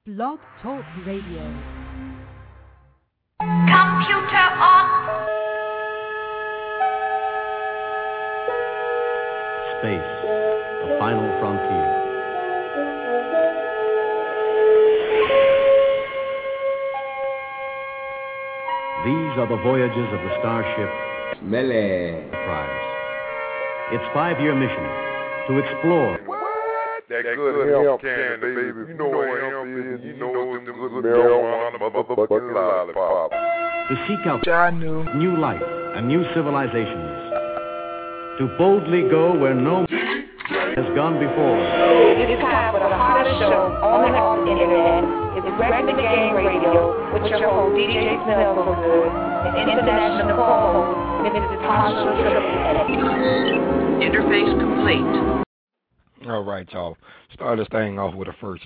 Blog Talk Radio. Computer on. Space, the final frontier. These are the voyages of the starship Enterprise. Its 5-year mission to explore. That good hemp candy, baby. You know what hemp is. You know them good marijuana, motherfucking lollipop. To seek out new life and new civilizations. To boldly go where no has gone before. It is time for the hottest show on the internet. It's Wreck the Game Radio with your host, DJ Smell So Good, and international co-host, Mrs. Tasha Triple. Interface complete. All right, y'all. Start this thing off with a first,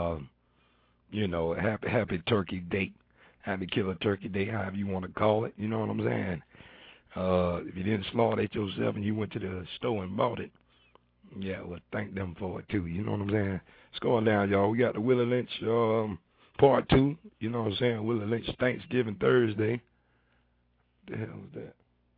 happy turkey date. Happy killer turkey day, however you want to call it. You know what I'm saying? If you didn't slaughter it yourself and you went to the store and bought it, yeah, well, thank them for it, too. You know what I'm saying? It's going down, y'all. We got the Willie Lynch part 2. You know what I'm saying? Willie Lynch Thanksgiving Thursday. What the hell is that?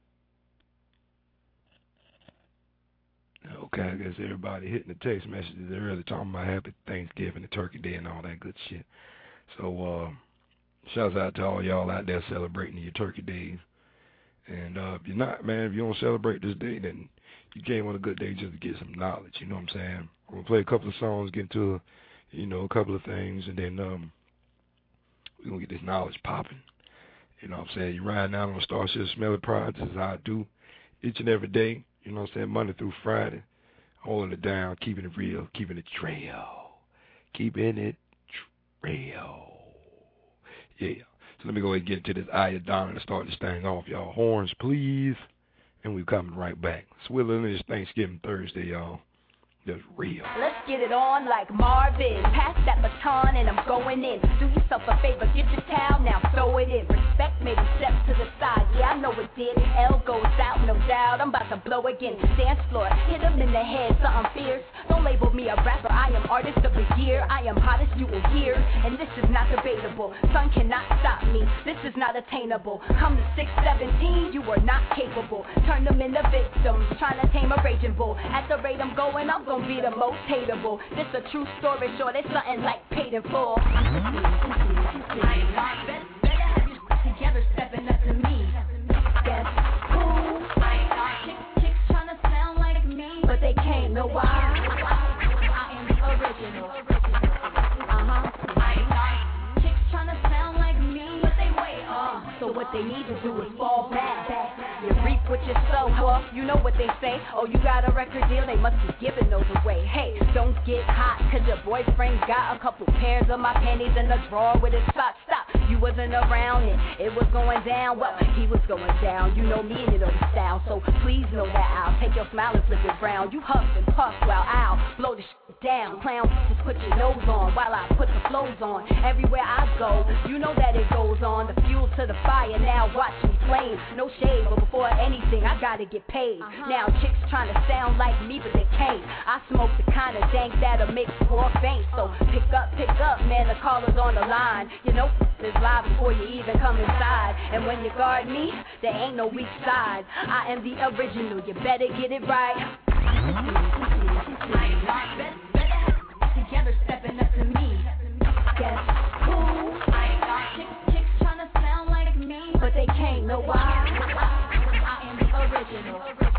Okay, I guess everybody hitting the text messages early talking about happy Thanksgiving and Turkey Day and all that good shit. So, shouts out to all y'all out there celebrating your Turkey Days. And if you're not, man, if you don't celebrate this day, then you came on a good day just to get some knowledge, you know what I'm saying? We're going to play a couple of songs, get into, a couple of things, and then we're going to get this knowledge popping. You know what I'm saying? You ride down on Starship Smelly Pride, as I do each and every day. You know what I'm saying? Monday through Friday. Holding it down, keeping it real, keeping it trail. Keeping it trail. Yeah. So let me go ahead and get into this Ayadonna and start this thing off, y'all. Horns, please. And we're coming right back. It's Willie Lynch Thanksgiving Thursday, y'all. Just real. Let's get it on like Marvin. Pass that baton and I'm going in. Do yourself a favor, get your towel, now throw it in. Respect made a step to the side, yeah, I know it did. L goes out, no doubt, I'm about to blow again. Dance floor, hit him in the head, something fierce. Don't label me a rapper, I am artist of the year. I am hottest, you will hear, and this is not debatable. Sun cannot stop me, this is not attainable. Come to 617, you are not capable. Turn them into victims, trying to tame a raging bull. At the rate I'm going gonna be the most hateable. This a true story, short, it's something like paid in full. Better have you together stepping up to me. Guess who? Chicks trying to sound like me, but they can't know why. I am the original. Chicks trying to sound like me, but they way off. So what they need to do is fall back. You reap what you sow, huh? You know what they say. Oh, you got a record deal, they must be giving those away. Hey, don't get hot, cause your boyfriend got a couple pairs of my panties in the drawer with his socks. Stop, you wasn't around and it was going down. Well, he was going down, you know me and you know the style. So please know that I'll take your smile and flip it round. You huff and puff while I'll blow the shit down. Clown, just put your nose on while I put the flows on. Everywhere I go, you know that it goes on. The fuel to the fire, now watch me flame. No shade, but before anything, I gotta get paid. Now chicks trying to sound like me, but they can't. I smoke the kind of dank that'll make poor faint. So pick up, man, the caller's on the line. You know, it's live before you even come inside. And when you guard me, there ain't no weak side. I am the original, you better get it right. Better together stepping up to me. Guess who? Chicks trying to sound like me, but they can't know why. Original.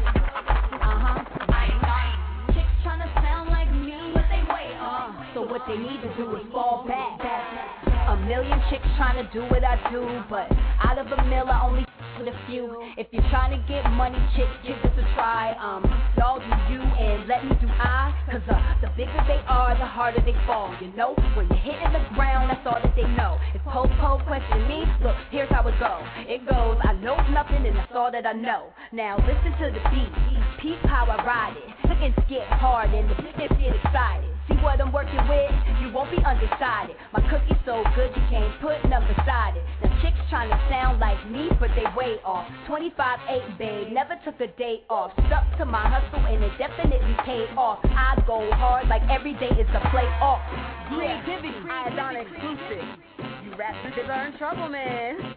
Chicks trying to sound like me, but they way off. So what they need to do is fall back. A million chicks trying to do what I do, but out of a mill I only with a few. If you're trying to get money, chicks, give this a try. Y'all do you and let me do I. Cause the bigger they are, the harder they fall. You know, when you're hitting the ground, that's all that they know. If Popo question me, look, here's how it goes. It goes, I know nothing and that's all that I know. Now listen to the beat, peep how I ride it. Chickens get hard and the bitches get excited. See what I'm working with? You won't be undecided. My cookie's so good you can't put none beside it. The chicks trying to sound like me, but they way off. 25-8, babe, never took a day off. Stuck to my hustle and it definitely paid off. I go hard like every day is a playoff. Creativity, Iodine exclusive. You rappers are in trouble, man.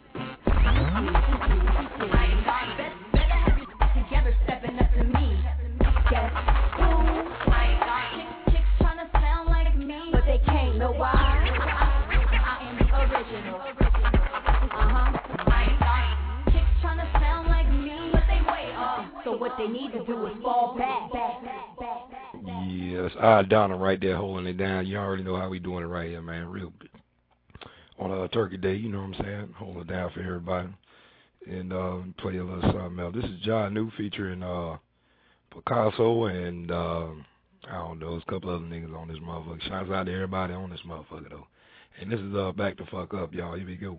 Better have you together stepping up to me. Guess who? Chicks trying to sound like me, but they can't know why. I am the original. Chicks trying to sound like me, but they way off. So what they need to do is fall back. Yes, Donna right there holding it down. You already know how we doing it right here, man. Real good. On Turkey Day, you know what I'm saying? Hold it down for everybody. And play a little something else. This is John New featuring Picasso and I don't know, there's a couple other niggas on this motherfucker. Shouts out to everybody on this motherfucker though. And this is Back the Fuck Up, y'all. Here we go.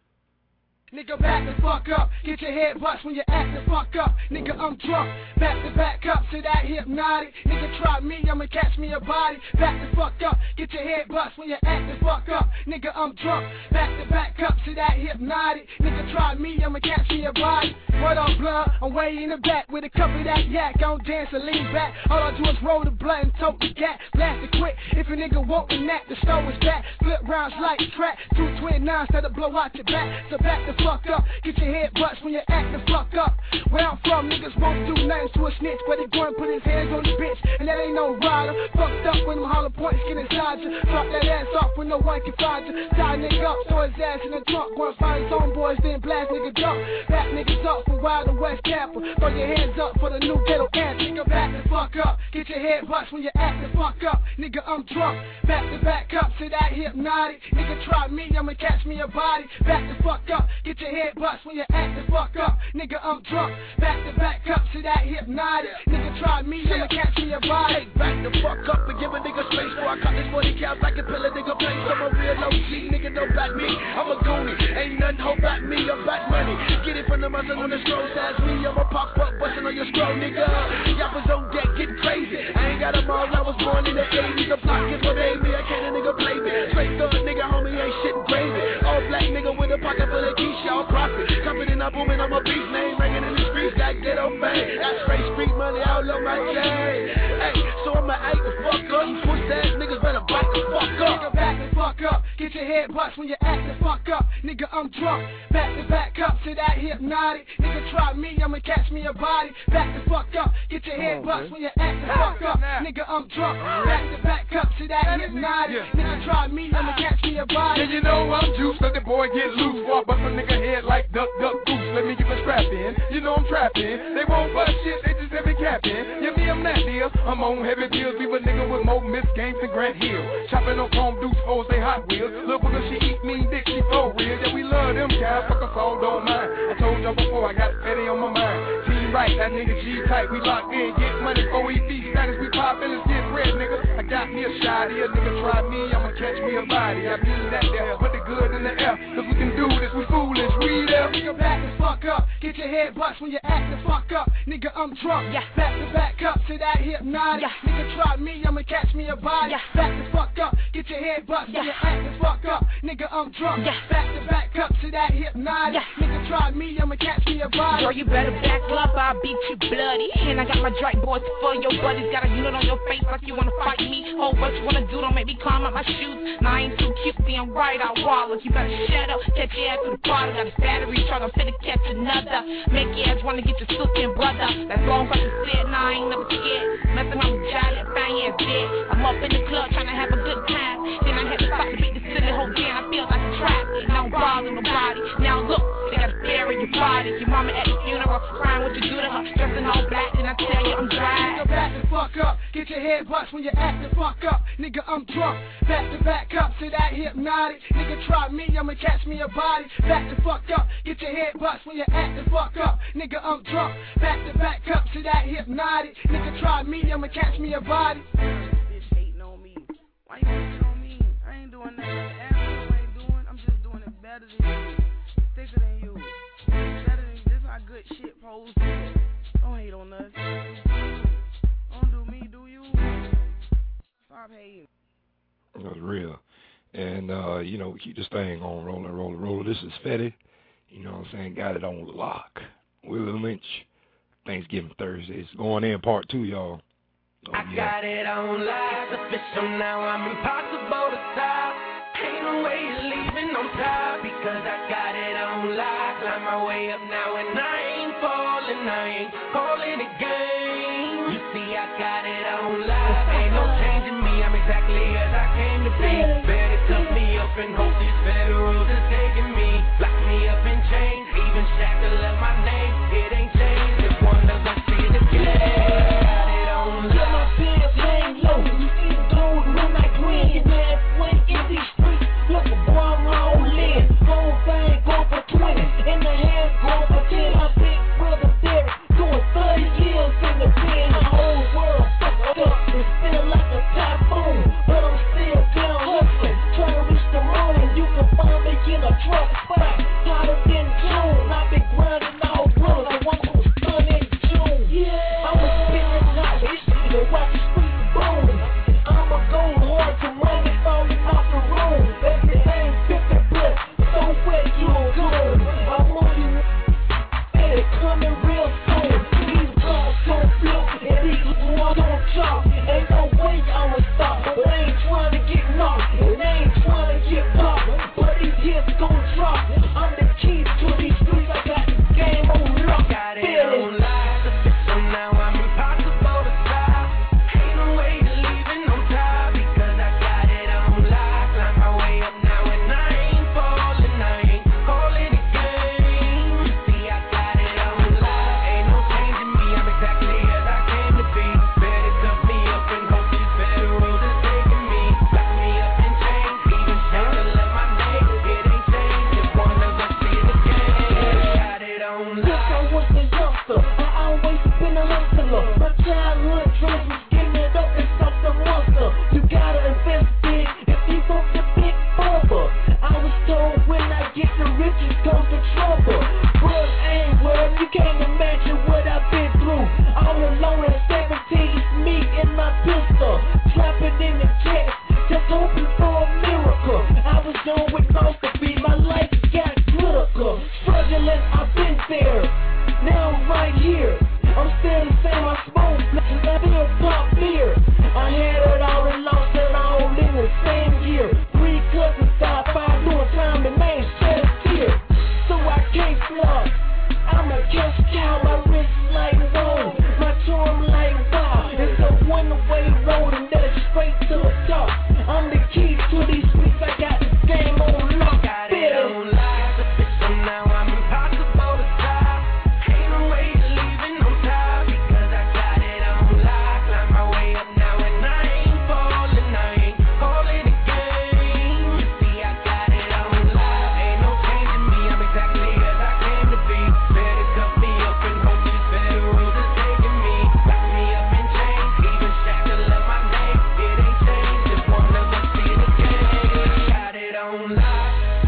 Nigga, back the fuck up. Get your head bust when you act the fuck up. Nigga, I'm drunk. Back to back up to that hypnotic. Nigga, try me, I'ma catch me a body. Back the fuck up. Get your head bust when you act the fuck up. Nigga, I'm drunk. Back to back up to that hypnotic. Nigga, try me, I'ma catch me a body. What up, blood? I'm way in the back with a cup of that yak. I don't dance or lean back. All I do is roll the blunt and tote the gat. Blast it quick. If a nigga want the nap, the stove is back. Flip rounds like track. 2 twin nines that'll blow out your back. So back the fuck up. Get your head bust when you act the fuck up. Where I'm from, niggas won't do nothing to a snitch, but he go and put his hands on the bitch, and that ain't no rider. Fucked up when them hollow points get inside you. Drop that ass off when no one can find you. Tie nigga up, throw his ass in the trunk. Go and find his own boys, then blast nigga jump. Back niggas up from Wild and West Tampa. Throw your hands up for the new ghetto anthem. Nigga, back the fuck up. Get your head bust when you act the fuck up. Nigga, I'm drunk. Back to back up to that hypnotic. Nigga, try me, I'ma catch me a body. Back the fuck up. Get your head bust when you act the fuck up. Nigga, I'm drunk. Back to back up to that hypnotic. Nigga, try me, I'ma catch me a body. Back the fuck up and give a nigga space before I cut this 40 counts like a pill a nigga place. I'm a real OG, nigga, don't back me. I'm a goonie, ain't nothing hold back me. I'm back money. Get it from the muscle on the scroll, says me. I'ma pop up, bustin' on your scroll, nigga. Y'all was on deck, getting crazy. I ain't got them all, I was born in the 80s. The block is what made me, I can't a nigga play me. Straight thug nigga, homie, ain't shit crazy. All black nigga with a pocket full of keys, y'all profit. Company not booming, I'm a beast, name ringing in the streets, that ghetto fame. That straight street money all on my chain. Hey, so I'ma act the fuck up. You push ass niggas better back the fuck up. Nigga, back the fuck up. Get your head bust when you act the fuck up. Nigga, I'm drunk. Back to back up to that hypnotic. Nigga, try me, I'ma catch me a body. Back the fuck up. Get your head bust when you act the fuck up. Nigga, I'm drunk. Back to back up to that hypnotic. Nigga, try me, I'ma catch me a body. And you know I'm juiced, let the boy get loose. Walk bust a nigga head like duck, duck, goose. Let me get my strap in. You know I'm trapping. They won't bust shit, they just have me capping. Yeah, me, I'm that deal. I'm on heavy deals. Leave a nigga with more Miss Games than Grant Hill. Chopping on chrome deuce, O's, they Hot Wheels. Look because she eat mean dick, she for real. Yeah, we love them guys, fuck us all, don't mind. I told y'all before, I got Eddie on my mind. Team right, that nigga G-type. We locked in, get money, OED status. We pop in, let's get red, nigga. I got me a shot here, nigga, try me, I'ma catch me a body. I mean that there, put the good in the air. Cause we can do this, we foolish, we there. Nigga, back the fuck up. Get your head bust when you act the fuck up. Nigga, I'm drunk. Yeah. Back to back up to that hypnotic. Yeah. Nigga, try me, I'ma catch me a body. Yeah. Back the fuck up. Get your head bust when you act the fuck up. Nigga, I'm drunk. Yeah. Back to back up to that hypnotic. Yeah. Nigga, try me, I'ma catch me a body. Girl, you better back up, I'll beat you bloody. And I got my Drake boys for your buddies. Got a unit on your face like you wanna fight me. Oh, what you wanna do, don't make me climb up my shoes. Now I ain't too cute, see I'm right out wallers. You better shut up, catch your ass through the bottle. Got a battery truck, I'm finna catch another. Make your ass wanna get your sister and brother. That's long fucking said, nah, I ain't never scared. Messing around with Jolly, find your ass dead. I'm up in the club trying to have a good time. Then I had to stop to beat the silly hoe down. I feel like a trap, and I don't bother nobody. Now look, they gotta bury your body. Your mama at the funeral, crying what you do to her. Dressing all black, and I tell you I'm dry. Nigga, back the fuck up. Get your head bust when you act the fuck up. Nigga, I'm drunk. Back to back up to that hypnotic. Nigga, try me, I'ma catch me a body. Back the fuck up. Get your head bust when you act the fuck up. Nigga, I'm drunk. Back to back up to that hypnotic. Nigga, try me, I'ma catch me a body. Bitch hating on me. Why you hating on me? I ain't doing nothing that asshole ain't doing. I'm just doing it better than you. Thicker than you. Better than you. This how good shit pose to you. Don't hate on us. Don't do me, do you? Stop hating. That's real. And, you know, we keep this thing on rolling. This is Fetty. You know what I'm saying? Got it on lock. Willie Lynch, Thanksgiving Thursday. It's going in part 2, y'all. Oh, I got it on lock. Official now. I'm impossible to stop. Ain't no way you're leaving on top because I got it on lock. Climb my way up now and I ain't falling. I ain't calling it game. You see, I got it on lock. Ain't no changing me. I'm exactly as I came to be. Better cuff me up and hope these federals is taking me. Lock me up in chains. Even shackle up my name. It ain't changed. If one of us see the game. Got it on lock. Get my pants hang low. You see the gold when I grin. Your man swing in these streets. Look a boy, I'm all in. Whole thing go for 20. In the hands go for 10. My big brother Derek doing 30 years in the pen. The whole world fucked up. It's still like a typhoon. But I'm still down hustling. Trying to reach the moon. You can find me in a truck spot. Hotter than June. I've been grinding all winter. So I'm gonna stun in June. I'ma spin it hot. To watch the streets boom. I'ma go hard to money falling off the room. Everything 50 plus. So wet you good. I'm on you. And it coming real soon. These guns don't flip. And these ones don't talk. Ain't no way I'ma stop. But they ain't trying to get knocked. And they ain't trying to get popped. But these hits gon' drop. I'm the key to these streets. I got the game on lock. Got it on lock. So now I'm impossible to stop. Ain't no way you're leaving on top because I got it on lock. Climb my way up now and I ain't falling. I ain't calling it game. You see, I got it on lock. Ain't no changing me. I'm exactly as I came to be. Better cuff me up and hope these federals is taking me. Lock me up in chains. Even shackle up my name. It ain't changed. If one of us see the game. Got it on Since lock. I was a youngster, I always been a hustler. My childhood dreams was getting it up and stuff the monster. You gotta invest big if you want the big bubble. I was told when I get the riches comes the trouble. But ain't world, you can't imagine what I've been through. All alone at 17, it's me and my pistol. Trap it in the chest, just hoping for a miracle. I was done with mouth to be, my life got critical. Struggling, I've been there. Now I'm right here. I'm still the same. I smoke, I still pop beer. I had it all and lost it all in the same year. 3 cousins died, 5 doing time and they ain't shed a tear. So I can't flop. I'm a cash cow. My wrist like whoa. My charm like wow. It's a one-way road and then it's straight to the top. I'm the key to these streets. I got the game on lock. Got it on lock. So now I'm impossible to stop. Ain't no way you're leaving on top because I got it on lock. Climb my way up now and I ain't falling. I ain't calling it game. You see, I got it on lock. Ain't no changing me. I'm exactly as I came to be. Better cuff me up and hope these federals is taking me. Lock me up in chains. Even shackle up my name. It ain't changed. If one of us see the game. Got it on lock.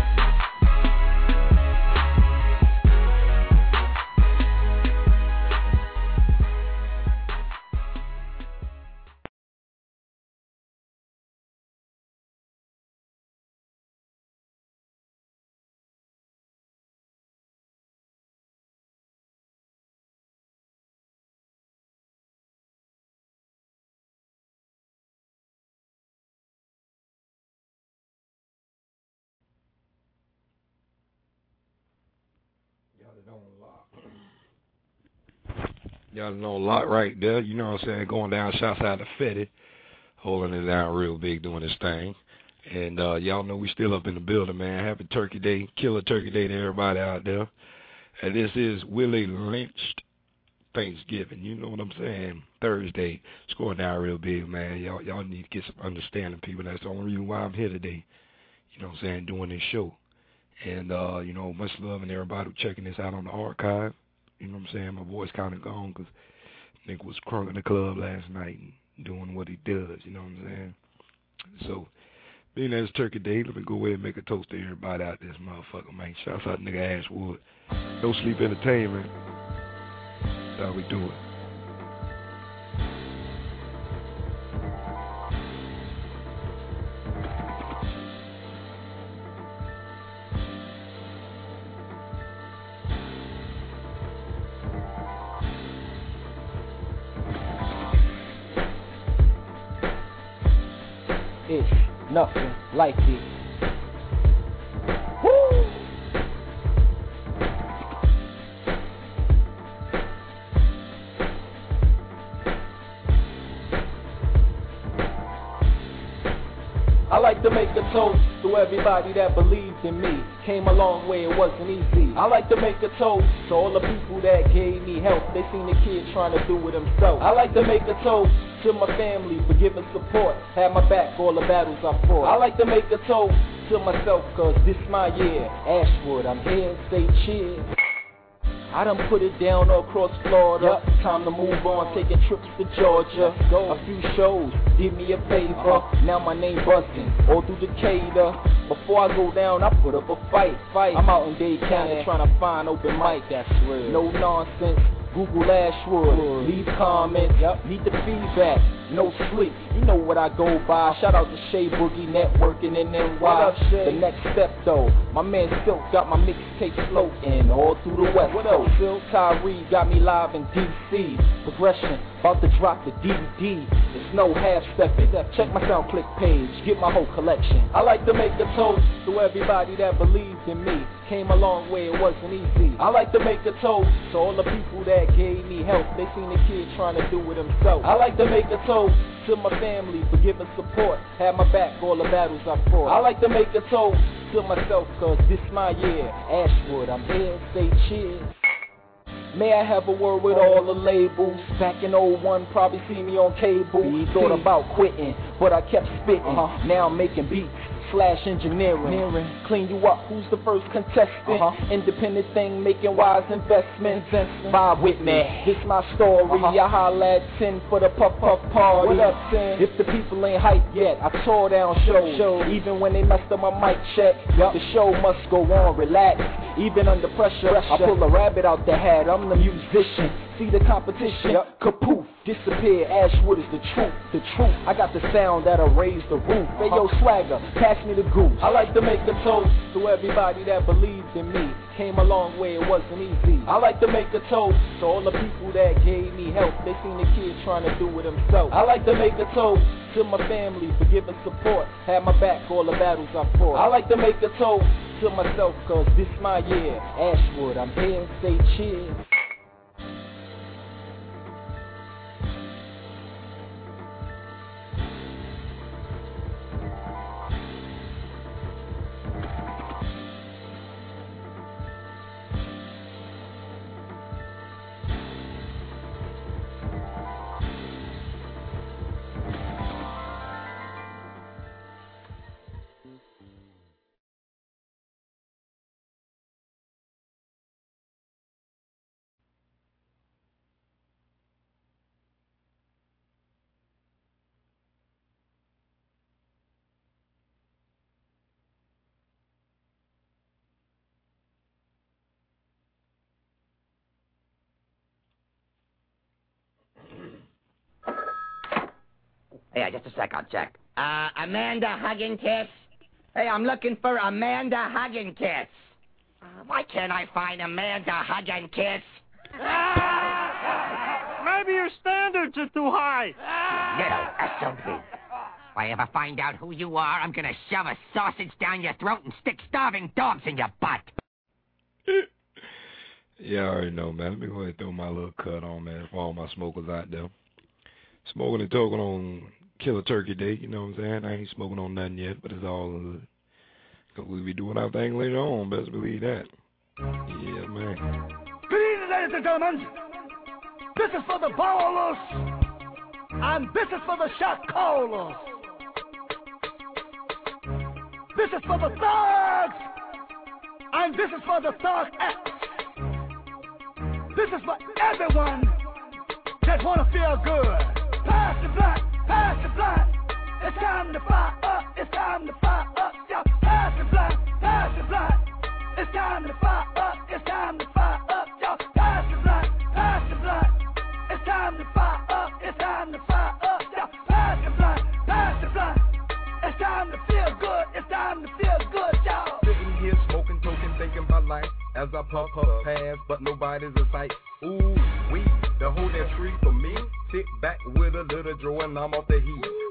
Y'all know a lot right there. You know what I'm saying? Going down, shouts out to Fetty, holding it down real big, doing his thing. And y'all know we still up in the building, man. Happy Turkey Day, Killer Turkey Day to everybody out there. And this is Willie Lynched Thanksgiving. You know what I'm saying? Thursday. It's going down real big, man. Y'all need to get some understanding, people. That's the only reason why I'm here today. You know what I'm saying? Doing this show. And, you know, much love and everybody checking this out on the archive. You know what I'm saying? My voice kind of gone because nigga was crunk in the club last night and doing what he does. You know what I'm saying? So, being that it's Turkey Day, let me go ahead and make a toast to everybody out this motherfucker, man. Shouts out to nigga Ashwood. No Sleep Entertainment. That's how we do it. It's nothing like it. Woo! I like to make a toast to everybody that believed in me. Came a long way, it wasn't easy. I like to make a toast to all the people that gave me help. They seen the kid trying to do it himself. I like to make a toast to my family for giving support. Had my back all the battles I fought. I like to make a toast to myself, cause this my year. Ashwood, I'm here, say cheers. I done put it down across Florida. Time to move on, taking trips to Georgia. A few shows, did me a favor. Now my name buzzing all through Decatur. Before I go down, I put up a fight. I'm out in Dade County trying to find open mic. That's real. No nonsense. Google Ashwood, leave comments, need the feedback, no sleep, you know what I go by. Shout out to Shea Boogie, networking in NY. The next step though, my man Silk got my mixtape floating all through the West Coast. Phil Tyree got me live in DC. Progression, about to drop the DVD. It's no half stepping. Check my SoundClick page, get my whole collection. I like to make a toast to everybody that believed in me. Came a long way, it wasn't easy. I like to make a toast to all the people that gave me help. They seen the kid trying to do it himself. I like to make a toast to my family for giving support. Had my back all the battles I fought. I like to make a toast to myself, cause this my year. Ashwood, I'm here, say cheers. May I have a word with all the labels? Back in 01, probably see me on cable. Thought about quitting, but I kept spitting. Now I'm making beats. /engineering, clean you up, who's the first contestant? Independent thing, making wise investments. Vibe with me, this my story. I holla at 10 for the puff party. What up, 10? If the people ain't hyped yet, I tore down shows. Even when they messed up my mic check, the show must go on, relax. Even under pressure, I pull a rabbit out the hat, I'm the musician. See the competition, kapoof, disappear. Ashwood is the truth, I got the sound that'll raise the roof. Hey yo, swagger, pass me the goose. I like to make a toast to everybody that believed in me. Came a long way, it wasn't easy. I like to make a toast to all the people that gave me help. They seen the kid trying to do it himself. I like to make a toast to my family for giving support. Had my back all the battles I fought. I like to make a toast to myself, cause this my year. Ashwood, I'm here, say cheers. Hey, just a sec, I'll check. Amanda Hugginkiss? Hey, I'm looking for Amanda Hugginkiss. Why can't I find Amanda Hugginkiss? Maybe your standards are too high. Little SOB. If I ever find out who you are, I'm gonna shove a sausage down your throat and stick starving dogs in your butt. Yeah, I already know, man. Let me go ahead and throw my little cut on, man, for all my smokers out there. Smoking and talking on Killer Turkey Day, you know what I'm saying? I ain't smoking on nothing yet, but it's all good. Because we'll be doing our thing later on, best believe that. Yeah, man. Good evening, ladies and gentlemen. This is for the ballers, and this is for the shot callers. This is for the thugs, and this is for the thug acts. This is for everyone that want to feel good. Pass the blunt, pass the blunt. It's time to fire up, it's time to fire up. Yo, pass the blunt, pass the blunt. It's time to fire up, it's time to fire up. Yo, pass the blunt, pass the blunt. It's time to fire up, it's time to fire up. Yo, pass the blunt, pass the blunt. It's time to feel good, it's time to feel good, y'all. Sitting here smoking, token, thinking about life as I puff past, but nobody's in sight. Ooh, we, the whole that tree for me. Sit back with a little draw and I'm off the heat.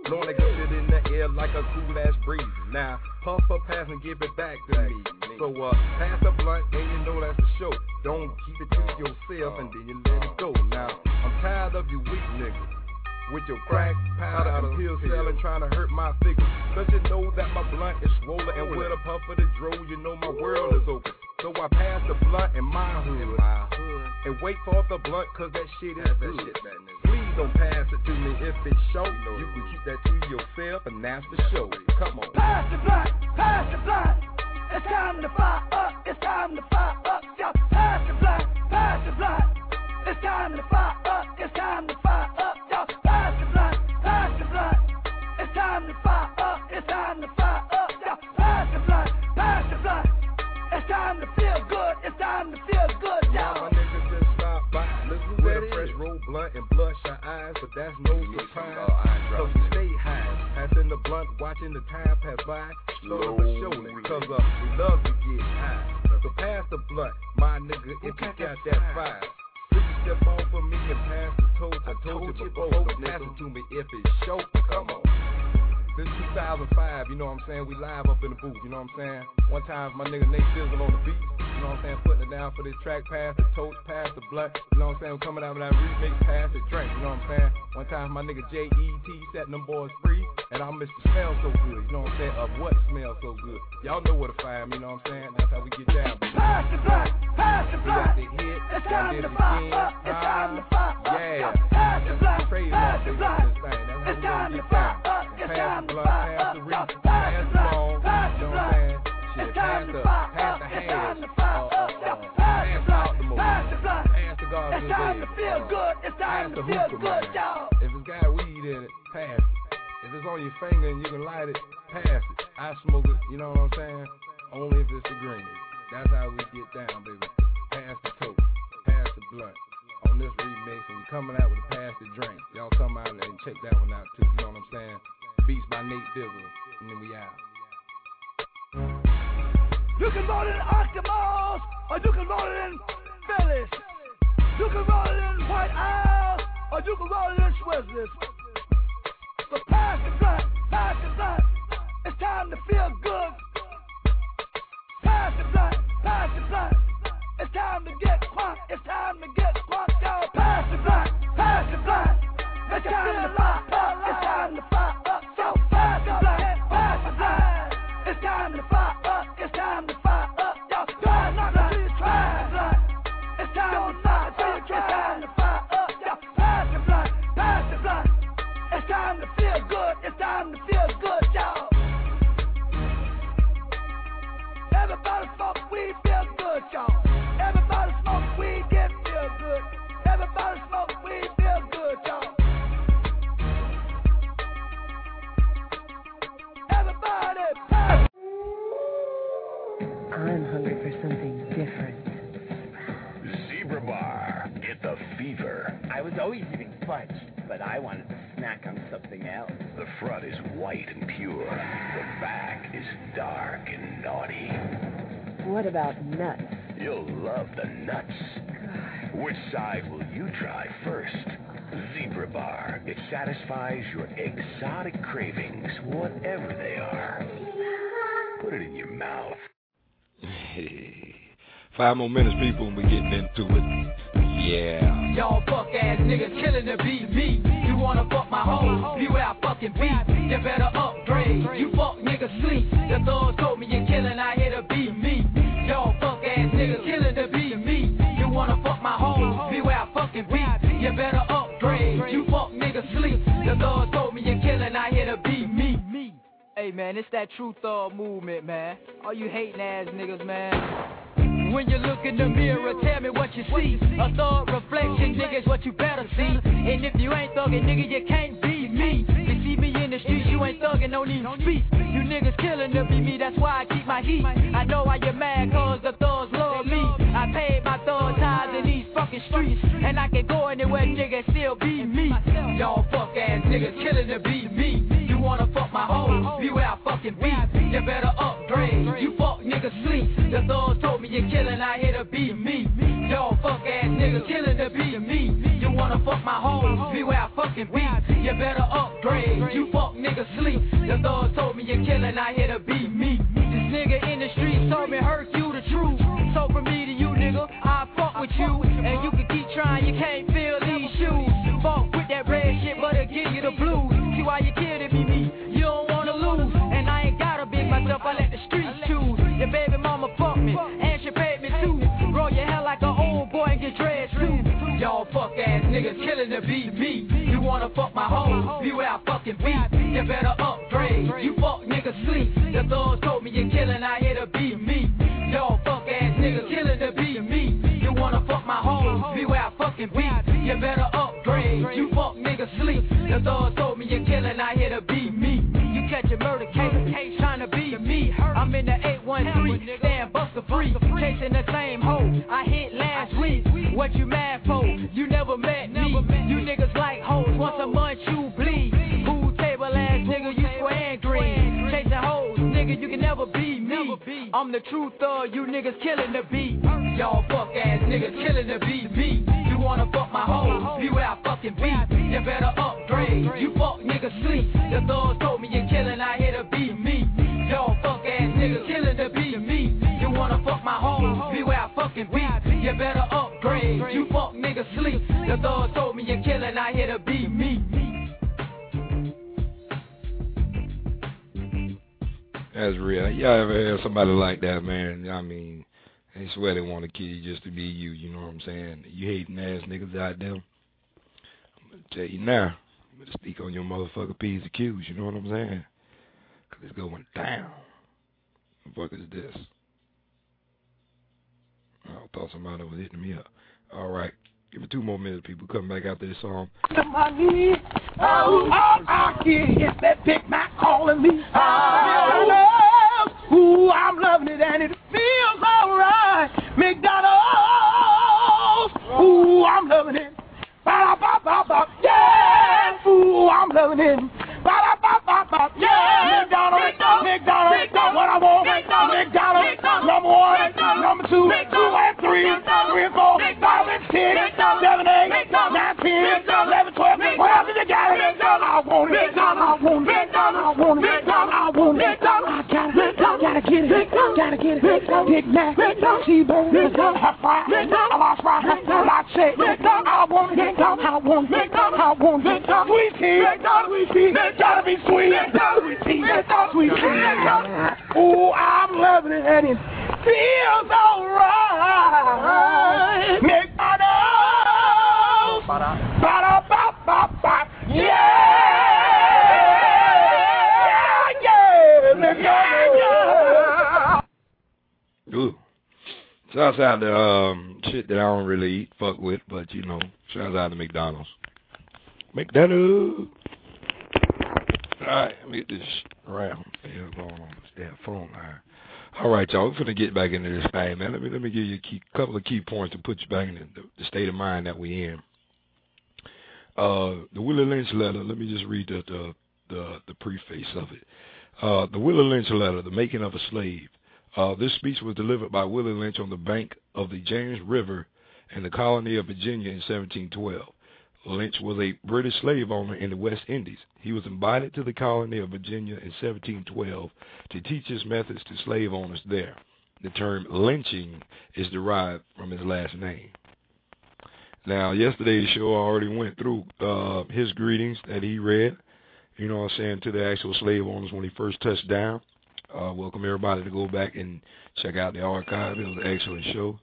blowing that good shit in the air like a cool ass breeze. Now, puff up, pass and give it back to me. So, pass the blunt and you know that's the show. Don't keep it to yourself and then you let it go. Now, I'm tired of you weak niggas with your crack, powder, and pill selling, trying to hurt my figure. Cause you know that my blunt is swollen, and with a puff of the dro, you know my world is open. So I pass the blunt in my hood, and wait for the blunt, cause that shit is good. Please don't pass it to me if it's short. You can keep that to yourself, and that's the show. Come on. Pass the blunt, pass the blunt. It's time to fire up, it's time to fire up. Yo, pass the blunt, pass the blunt. It's time to fire up, it's time to fire up. Yo, pass the blunt, pass the blunt. It's time to fire up, it's time to fire up. Yo, pass the blunt, pass the blunt. It's time to feel good, it's time to feel good, yo. Now my niggas just stop by, listen with a fresh roll blunt and blush our eyes, but that's no surprise. So we stay high, passing the blunt, watching the time pass by, slowly but surely, cause we love to get high. So pass the blunt, my nigga, if you got that fire. Step on for me and pass the toast. I told you before, so pass it to me if it's short. Come on. This 2005, you know what I'm saying? We live up in the booth, you know what I'm saying? One time my nigga Nate Sizzle on the beat, you know what I'm saying? Putting it down for this track, pass the toast, pass the blunt, you know what I'm saying? We're coming out with that remix, pass the drink, you know what I'm saying? One time my nigga J.E.T. setting them boys free, and I'm Mr. Smell So Good, you know what I'm saying? Of what smells so good? Y'all know where to find me, you know what I'm saying? That's how we get down. Pass the blunt, pass the blunt. It's time to fire up, it's time to fire up. Yeah, pass the blunt, pass the blunt. It's time to fire up, it's time to fire up. Pass the ball, pass the blunt. It's time to fire up, it's time to fire up. Pass the blunt, pass the blunt. It's time to feel good, it's time to feel good, y'all. If it's got weed in it, pass it. If it's on your finger and you can light it, pass it. I smoke it, you know what I'm saying? Only if it's the green. That's how we get down, baby. Pass the toast, pass the blunt. On this remix, and we coming out with a pass the drink. Y'all come out and check that one out too, you know what I'm saying? Beats by Nate Dizzle, and then we out. You can roll it in Octomos, or you can roll it in Phillies. You can roll it in White Owl, or you can roll it in Swizzlers. But pass the blunt, pass the blunt. It's time to feel good. Pass the blunt, pass the blunt. It's time to get crunk, it's time to get crunk, y'all. Pass the blunt, pass the blunt. It's time to fire up, it's time to fire up. So pass the blunt, pass the blunt. It's time to fire up, it's time to fire up, y'all. Pass the blunt, pass the blunt. It's time to fire up, it's time to fire up, y'all. Pass the blunt, pass the blunt. It's time to feel good, it's time to feel good, y'all. Everybody smoke weed, feel good, y'all. Everybody smoke weed, get feel good. Everybody smoke weed, feel good, y'all. Everybody pass. I'm hungry for something different. Zebra Bar, get the fever. I was always eating fudge, but I wanted to snack on something else. The front is white and pure. The back is dark and naughty. What about nuts? You'll love the nuts. Which side will you try first? Zebra Bar. It satisfies your exotic cravings, whatever they are. Put it in your mouth. Hey, 5 more minutes, people, and we're getting into it. Yeah. Y'all fuck ass niggas killing the beat me. You wanna fuck my hoe? Beware I fucking beat. You better upgrade. You fuck niggas sleep. The thugs told me you're killing. I hear the beat me. Y'all fuck ass niggas killing the beat me. You wanna fuck my hoe? Beware I fucking beat. You better upgrade. You fuck niggas sleep. The thugs told me you're killing. I hear the beat me. Hey man, it's that true thug movement, man. All you hating ass niggas, man. When you look in the mirror, tell me what you see. A thug reflection, nigga, is what you better see. And if you ain't thuggin', nigga, you can't be me. You see me in the streets, you ain't thuggin', don't even speak. You niggas killing to be me, that's why I keep my heat. I know why you're mad, cause the thugs love me. I paid my thug ties in these fucking streets. And I can go anywhere, nigga, still be me. Y'all fuck ass niggas killing to be me. You wanna fuck my hoe? Beware I fucking beat. You better upgrade. You fuck niggas sleep. The thugs told me you're killing, I hear the beat me. Y'all fuck ass niggas killing the beat me. You wanna fuck my hoe? Beware I fucking beat. You better upgrade. You fuck niggas nigga sleep. The thugs told me you're killing, I here to beat me. This nigga in the streets told me hurt you the truth. So from me to you, nigga, I fuck with you. And you can keep trying, you can't feel these shoes. Fuck with that red shit, but it'll give you the blues. See why you kill to be me, you don't wanna lose. And I ain't gotta big myself, I let the streets choose. Your baby mama fuck me, and she paid me too. Grow your hair like an old boy and get dreads too. Y'all fuck ass niggas killing to beat me. You wanna fuck my hoe, be where I fucking be. You better upgrade, you fuck niggas sleep. The thugs told me you're killing, I here to beat me. Y'all fuck ass niggas killing to beat me. You wanna fuck my hoe, be where I fucking be. You better upgrade, you fuck niggas sleep. The thugs told me you're killing, I here to beat me. You catch a murder case, trying to beat me. I'm in the 813, stand buster free, chasing the same hoe I hit last week. What you mad for? You never met me. You niggas like hoes, once a month you bleed. Pool table ass nigga, you square and green. Chasing hoes, nigga, you can never be me. I'm the true thug, you niggas killing the beat. Y'all fuck ass niggas killing the beat. You wanna fuck my hoe, be where I fucking be. You better upgrade, you fuck niggas sleep. The thugs told me you're killing, I here to beat me. Y'all fuck ass niggas killing the beat. You wanna fuck my hoe, be where I fucking be. You better upgrade, you fuck niggas sleep. The thugs told me you're killing, I here to beat me. That's real. Y'all ever heard somebody like that, man? I mean, they swear they want to kill you just to be you, you know what I'm saying? You hating ass niggas out there. I'm going to tell you now, you better speak on your motherfucker P's and Q's, you know what I'm saying? Because it's going down. What the fuck is this? I thought somebody was hitting me up. All right. Give me 2 more minutes, people. Come back after this song. My knees, I hear is that Big Mac calling me. I love, ooh, I'm loving it and it feels alright. McDonald's, ooh, I'm loving it. Ba-da-ba-ba-ba, yeah, ooh, I'm loving it. Ba-da-ba-ba-ba, yeah, McDonald's, what I want, McDonald's, number 1, number 2, 2 and 3, 3 and 4, 5 and 6, 7, 8, 9, 10, 11, 12, whatever you got it, I want it, I want it, I want it, I want it, gotta get it, Big Mac, cheeseburger, hot fry, a large fry, large shake, I want it, I want it, I want it, sweet tea, gotta be sweet, sweet tea, ooh, I'm loving it and it feels alright. McDonald's, ba-da-ba-ba-ba, yeah, McDonald's. Ooh. Shouts out to shit that I don't really eat, fuck with, but you know, shouts out to McDonald's. McDonald's. Alright, let me get this around. What the hell going on this damn phone line? All right, y'all, we're going to get back into this thing, man. Let me give you a couple of key points to put you back in the state of mind that we're in. The Willie Lynch letter, let me just read the preface of it. The Willie Lynch letter, The Making of a Slave. This speech was delivered by Willie Lynch on the bank of the James River in the colony of Virginia in 1712. Lynch was a British slave owner in the West Indies. He was invited to the colony of Virginia in 1712 to teach his methods to slave owners there. The term lynching is derived from his last name. Now, yesterday's show I already went through his greetings that he read, you know what I'm saying, to the actual slave owners when he first touched down. Welcome everybody to go back and check out the archive. It was an excellent show.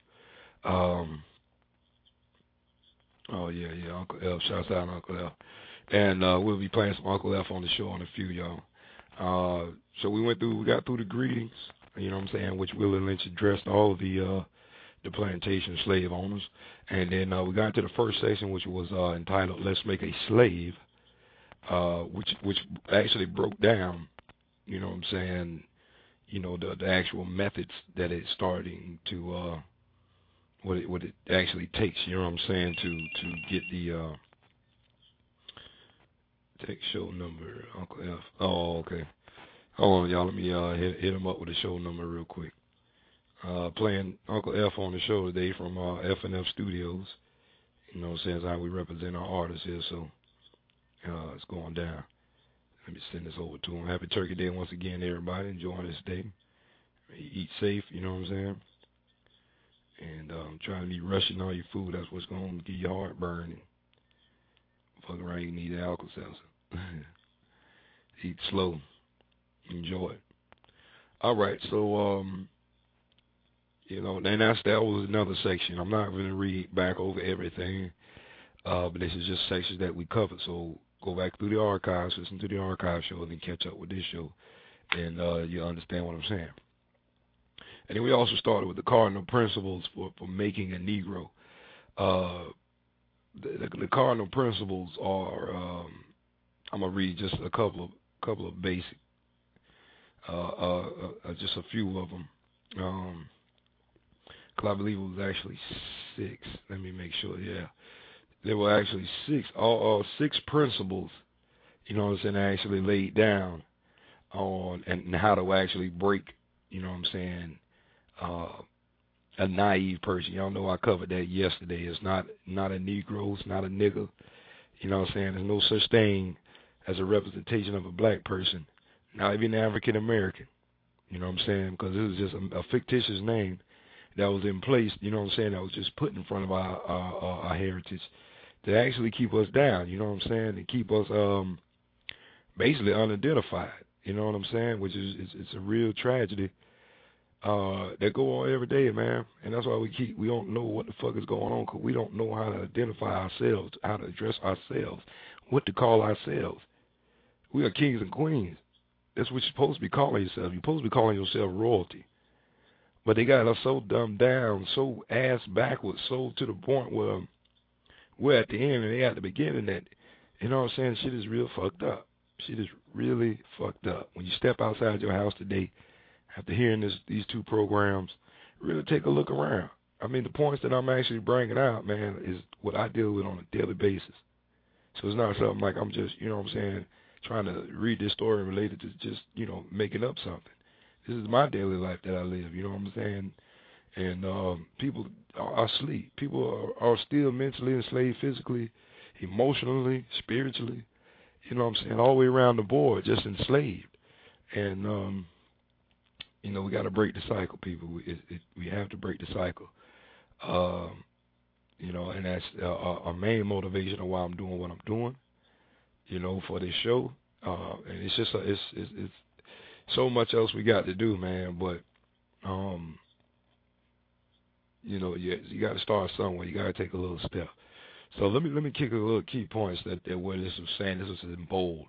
Oh, yeah, Uncle F. Shouts out Uncle F. And we'll be playing some Uncle F on the show in a few, y'all. So we got through the greetings, you know what I'm saying, which Willie Lynch addressed all the plantation slave owners. And then we got to the first section, which was entitled Let's Make a Slave, which actually broke down, you know what I'm saying, you know, the actual methods that it's starting to what it actually takes, you know what I'm saying, to get the take show number, Uncle F. Oh, okay. Hold on, y'all. Let me hit him up with the show number real quick. Playing Uncle F on the show today from F&F Studios. You know what I'm saying, how we represent our artists here, so it's going down. Let me send this over to him. Happy Turkey Day once again, everybody. Enjoying this day. Eat safe, you know what I'm saying? And trying to be rushing all your food. That's what's going to give you heartburn. And fuck around, you need Alka-Seltzer. Eat slow. Enjoy it. All right, so, you know, and that was another section. I'm not going to read back over everything, but this is just sections that we covered. So go back through the archives, listen to the archive show, and then catch up with this show, and you'll understand what I'm saying. And then we also started with the cardinal principles for making a Negro. The cardinal principles are, I'm gonna read just a couple of basic, just a few of them. Cause I believe it was actually 6. Let me make sure. Yeah, there were actually 6. All 6 principles. You know what I'm saying? Actually laid down on and how to actually break. You know what I'm saying? A naive person. Y'all know I covered that yesterday. It's not a Negro. It's not a nigger. You know what I'm saying? There's no such thing as a representation of a black person. Not even African American. You know what I'm saying? Because it was just a fictitious name that was in place. You know what I'm saying? That was just put in front of our heritage to actually keep us down. You know what I'm saying? And keep us basically unidentified. You know what I'm saying? Which is it's a real tragedy. That go on every day, man, and that's why we don't know what the fuck is going on, because we don't know how to identify ourselves, how to address ourselves, what to call ourselves. We are kings and queens. That's what you're supposed to be calling yourself. You're supposed to be calling yourself royalty. But they got us so dumbed down, so ass backwards, so to the point where we're at the end and they at the beginning that, you know what I'm saying, shit is real fucked up. Shit is really fucked up. When you step outside your house today, after hearing these 2 programs, really take a look around. I mean, the points that I'm actually bringing out, man, is what I deal with on a daily basis. So it's not something like I'm just, you know what I'm saying, trying to read this story related to just, you know, making up something. This is my daily life that I live, you know what I'm saying? And people are asleep. People are still mentally enslaved, physically, emotionally, spiritually, you know what I'm saying, all the way around the board, just enslaved. And, you know, we got to break the cycle, people. We have to break the cycle. You know, and that's our main motivation of why I'm doing what I'm doing, you know, for this show. And it's just, it's so much else we got to do, man. But, you know, you got to start somewhere. You got to take a little step. So let me kick a little key points that where this was saying. This was in bold.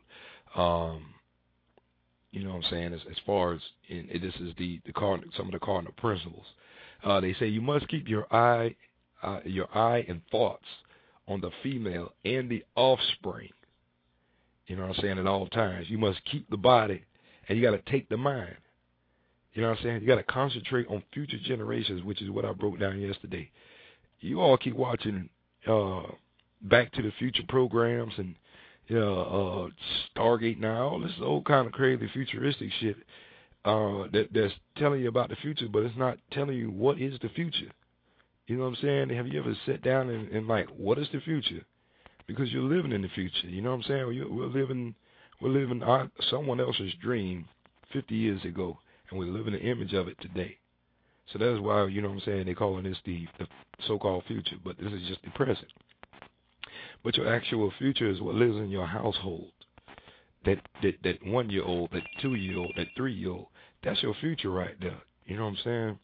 You know what I'm saying? As far as this is some of the cardinal principles. They say you must keep your eye and thoughts on the female and the offspring. You know what I'm saying? At all times, you must keep the body, and you got to take the mind. You know what I'm saying? You got to concentrate on future generations, which is what I broke down yesterday. You all keep watching Back to the Future programs and Stargate now, all this old kind of crazy futuristic shit that's telling you about the future, but it's not telling you what is the future. You know what I'm saying? Have you ever sat down and like, what is the future? Because you're living in the future. You know what I'm saying? We're living someone else's dream 50 years ago, and we're living the image of it today. So that's why, you know what I'm saying, they're calling this the so-called future, but this is just the present. But your actual future is what lives in your household. That 1-year-old, that 2-year-old, that 3-year-old, that's your future right there. You know what I'm saying?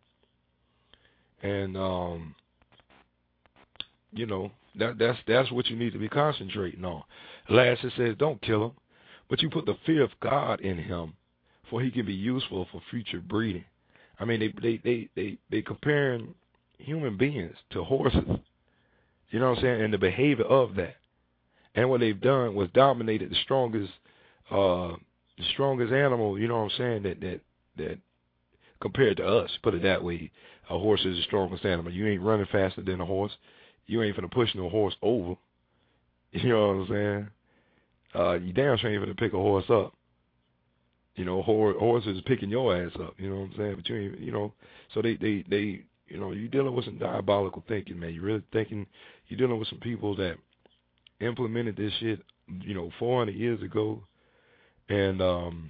And you know, that's what you need to be concentrating on. Last it says, don't kill him, but you put the fear of God in him, for he can be useful for future breeding. I mean, they comparing human beings to horses. You know what I'm saying? And the behavior of that. And what they've done was dominated the strongest animal, you know what I'm saying, that compared to us, put it that way, a horse is the strongest animal. You ain't running faster than a horse. You ain't finna push no horse over. You know what I'm saying? You damn sure ain't finna pick a horse up. You know, horses is picking your ass up, you know what I'm saying? But you ain't, you know, so they you know, you're dealing with some diabolical thinking, man. You're really thinking, you're dealing with some people that implemented this shit, you know, 400 years ago, And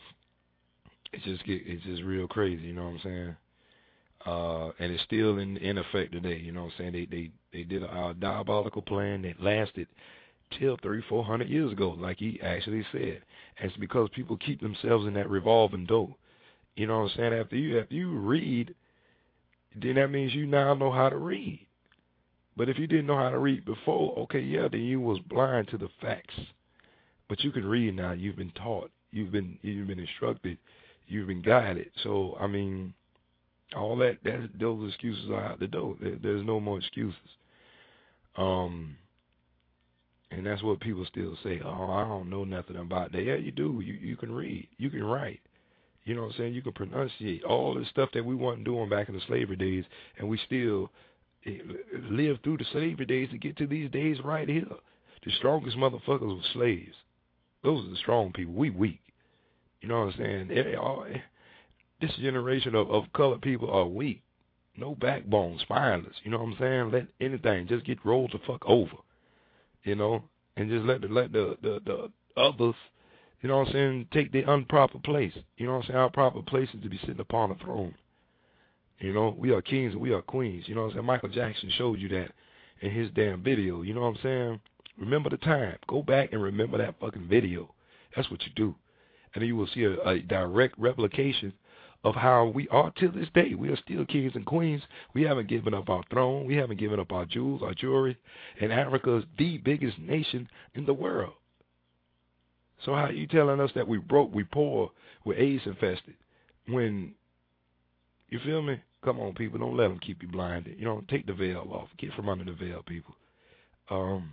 it's just real crazy, you know what I'm saying? And it's still in effect today, you know what I'm saying? They did a diabolical plan that lasted till 300-400 years ago, like he actually said. And it's because people keep themselves in that revolving door. You know what I'm saying? After you read, then that means you now know how to read. But if you didn't know how to read before, okay, yeah, then you was blind to the facts. But you can read now. You've been taught. You've been instructed. You've been guided. So I mean, all those excuses are out the door. There's no more excuses. And that's what people still say. Oh, I don't know nothing about that. Yeah, you do. You can read. You can write. You know what I'm saying? You can pronunciate. All the stuff that we weren't doing back in the slavery days, and we still live through the slavery days to get to these days right here. The strongest motherfuckers were slaves. Those are the strong people. We weak. You know what I'm saying? This generation of colored people are weak. No backbone, spineless. You know what I'm saying? Let anything just get rolled the fuck over. You know? And just let the others, you know what I'm saying, take their unproper place. You know what I'm saying? Our proper place is to be sitting upon a throne. You know, we are kings and we are queens. You know what I'm saying? Michael Jackson showed you that in his damn video. You know what I'm saying? Remember the time. Go back and remember that fucking video. That's what you do. And then you will see a direct replication of how we are to this day. We are still kings and queens. We haven't given up our throne. We haven't given up our jewels, our jewelry. And Africa is the biggest nation in the world. So how are you telling us that we broke, we poor, we're AIDS infested? When, you feel me? Come on, people. Don't let them keep you blinded. You know, take the veil off. Get from under the veil, people. And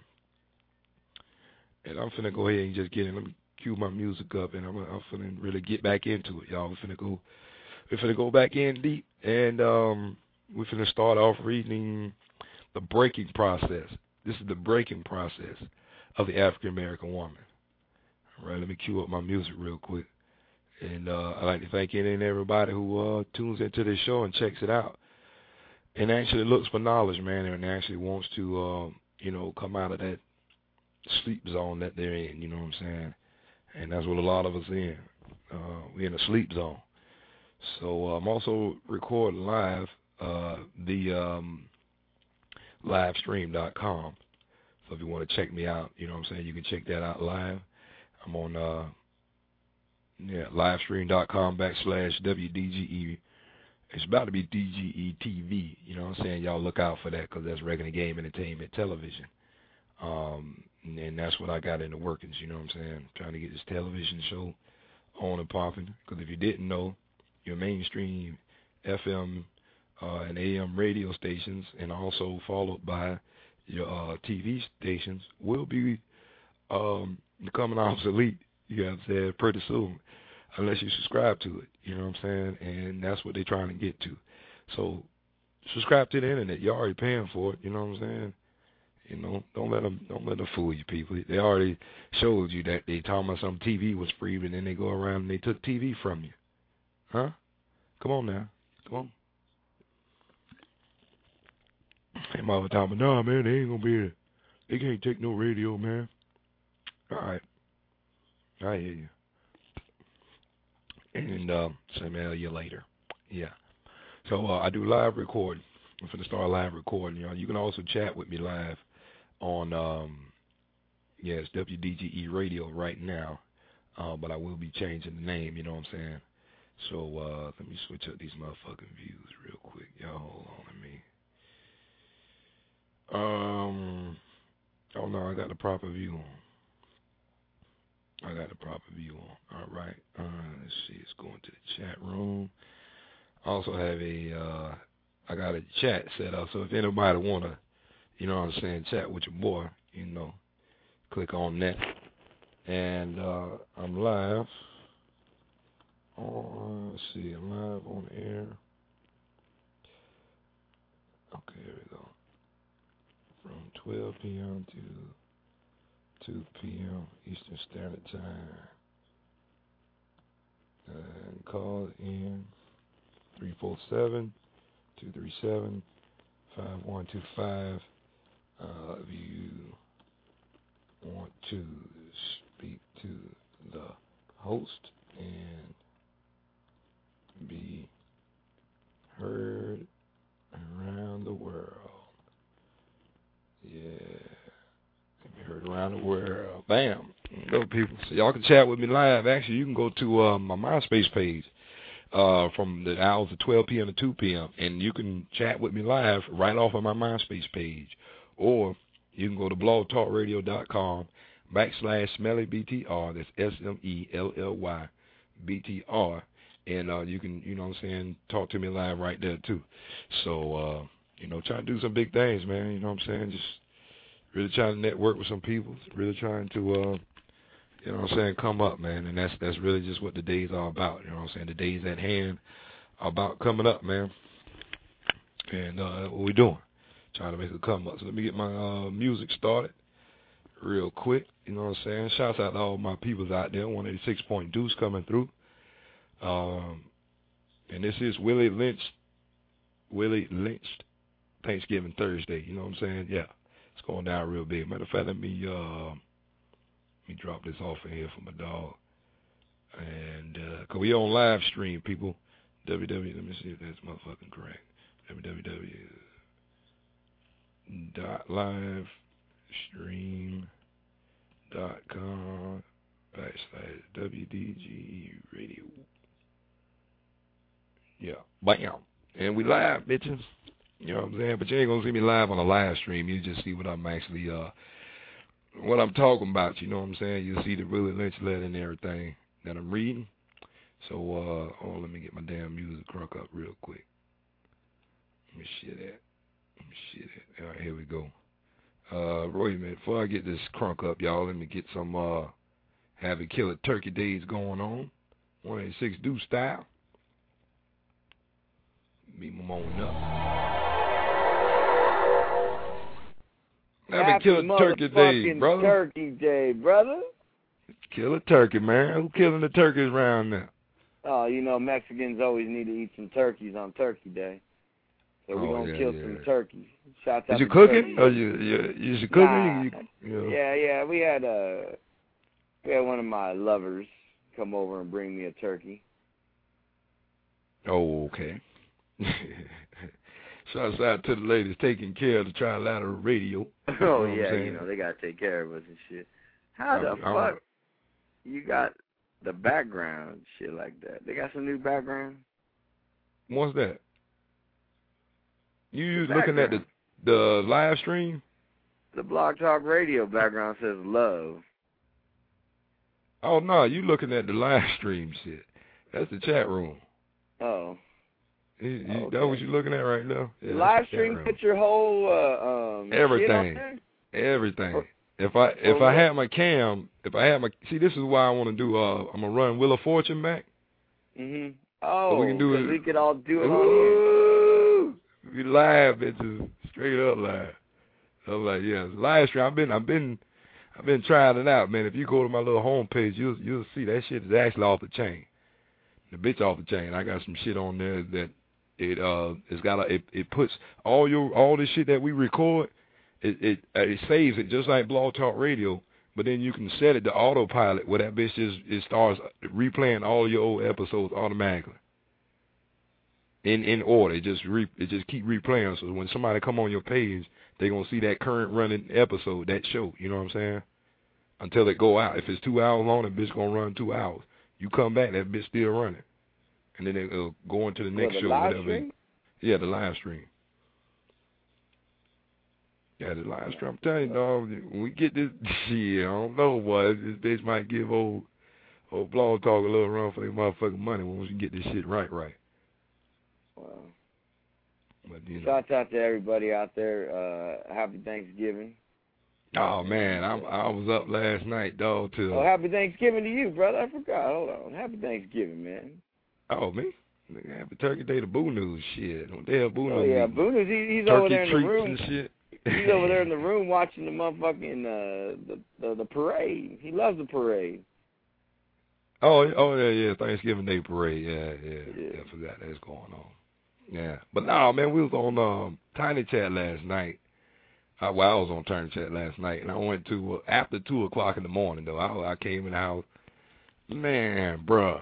I'm finna go ahead and just get in. Let me cue my music up, and I'm finna really get back into it, y'all. We're finna go back in deep, and we're finna start off reading the breaking process. This is the breaking process of the African American woman. All right, let me cue up my music real quick. And I'd like to thank any and everybody who tunes into this show and checks it out and actually looks for knowledge, man, and actually wants to, come out of that sleep zone that they're in, you know what I'm saying? And that's what a lot of us in. We're in a sleep zone. So I'm also recording live the livestream.com. So if you want to check me out, you know what I'm saying, you can check that out live. I'm on livestream.com/WDGE. It's about to be DGE TV. You know what I'm saying? Y'all look out for that because that's Regular Game Entertainment Television. And that's what I got in the workings, you know what I'm saying? Trying to get this television show on and popping. Because if you didn't know, your mainstream FM and AM radio stations, and also followed by your TV stations, will be becoming obsolete, you know what I'm saying, pretty soon, unless you subscribe to it, you know what I'm saying? And that's what they're trying to get to. So subscribe to the internet. You're already paying for it, you know what I'm saying? You know, don't let them fool you, people. They already showed you that they talking about some TV was free, and then they go around and they took TV from you. Huh? Come on now. Come on. They might be talking about, nah, man, they ain't going to be there. They can't take no radio, man. All right. I hear you. And email you later. Yeah. So I do live recording. I'm going to start live recording. You can also chat with me live on, it's WDGE Radio right now. But I will be changing the name, you know what I'm saying? So let me switch up these motherfucking views real quick. Y'all hold on to me. Oh no, I got the proper view on. All right. Let's see. It's going to the chat room. I also have I got a chat set up. So if anybody want to, you know what I'm saying, chat with your boy, you know, click on that. And I'm live. Let's see. I'm live on the air. Okay, here we go. From 12 p.m. to 2 p.m. Eastern Standard Time. And call in 347-237-5125 if you want to speak to the host and be heard around the world. Yeah. Be heard around the world. Bam. Go, people. So y'all can chat with me live. Actually, you can go to my MySpace page from the hours of 12 p.m. to 2 p.m. and you can chat with me live right off of my MySpace page. Or you can go to blogtalkradio.com/SmellyBTR. That's SMELLYBTR. And you can, you know what I'm saying, talk to me live right there, too. So, trying to do some big things, man. You know what I'm saying? Just really trying to network with some people. Really trying to, you know what I'm saying, come up, man. And that's really just what the days are about. You know what I'm saying? The days at hand are about coming up, man. And what we doing? Trying to make a come up. So let me get my music started real quick. You know what I'm saying? Shouts out to all my peoples out there. 186 Point Deuce coming through. And this is Willie Lynched Thanksgiving Thursday. You know what I'm saying? Yeah, it's going down real big. Matter of fact, let me drop this off in here for my dog. And cause we on live stream, people. Let me see if that's motherfucking correct. www.livestream.com/WDG radio. Yeah, bam. And we live, bitches. You know what I'm saying? But you ain't gonna see me live on a live stream. You just see what I'm actually what I'm talking about, you know what I'm saying? You'll see the Willie Lynch letter and everything that I'm reading. So let me get my damn music crunk up real quick. Let me shit that. All right, here we go. Wait a minute, before I get this crunk up, y'all, let me get some Have It Killer Turkey Days going on. 186 Deuce style. Beat my on up. Have It Killer Turkey Day, brother. Turkey Day, brother. Kill a turkey, man. Who killing the turkeys around now? Oh, Mexicans always need to eat some turkeys on Turkey Day. So we're going to kill some turkeys. Shouts out Is you to cooking? turkeys. Or you cooking? Nah. Yeah. We had one of my lovers come over and bring me a turkey. Oh, okay. Shouts out to the ladies taking care of the Trilateral Radio. Oh, yeah, they got to take care of us and shit. How the fuck you got the background shit like that? They got some new background? What's that? You looking at the live stream? The Blog Talk Radio background says love. Oh, no, you looking at the live stream shit. That's the chat room. Oh. Okay. That's what you looking at right now? Yeah, live stream put your whole everything. Shit on there? Everything. If I had my cam, see, this is why I want to do. I'm gonna run Wheel of Fortune back. Mhm. Oh, so we can do it. We could all do it on here. We live, bitches, straight up live. I'm like, yeah, live stream. I've been trying it out, man. If you go to my little homepage, you'll see that shit is actually off the chain. The bitch off the chain. I got some shit on there that it puts all this shit that we record. It saves it just like Blog Talk Radio, but then you can set it to autopilot where that bitch it starts replaying all your old episodes automatically in order. It just keep replaying. So when somebody come on your page, they gonna see that current running episode, that show. You know what I'm saying? Until it go out. If it's 2 hours long, that bitch gonna run 2 hours. You come back, that bitch still running, and then it'll go into the next show. Live whatever. Stream? Yeah, the live stream. Yeah, the live stream. I'm telling you, dog, when we get this shit, I don't know, boy. This bitch might give old Blog Talk a little run for their motherfucking money once we get this shit right. Wow. But, Shouts out to everybody out there. Happy Thanksgiving. Oh, man, I was up last night, dog, till... Oh, happy Thanksgiving to you, brother. I forgot. Hold on. Happy Thanksgiving, man. Oh, me? Happy Turkey Day to Boo News, shit. What the hell Boo News? Oh, yeah, Boo News, he's over there in the room. And shit. He's over there in the room watching the motherfucking the parade. He loves the parade. Oh yeah, Thanksgiving Day parade. Yeah. I forgot that's going on. Yeah, but no, man, we was on Tiny Chat last night. I was on Tiny Chat last night, and I went to after 2 o'clock in the morning though. I came in the house Man, bruh.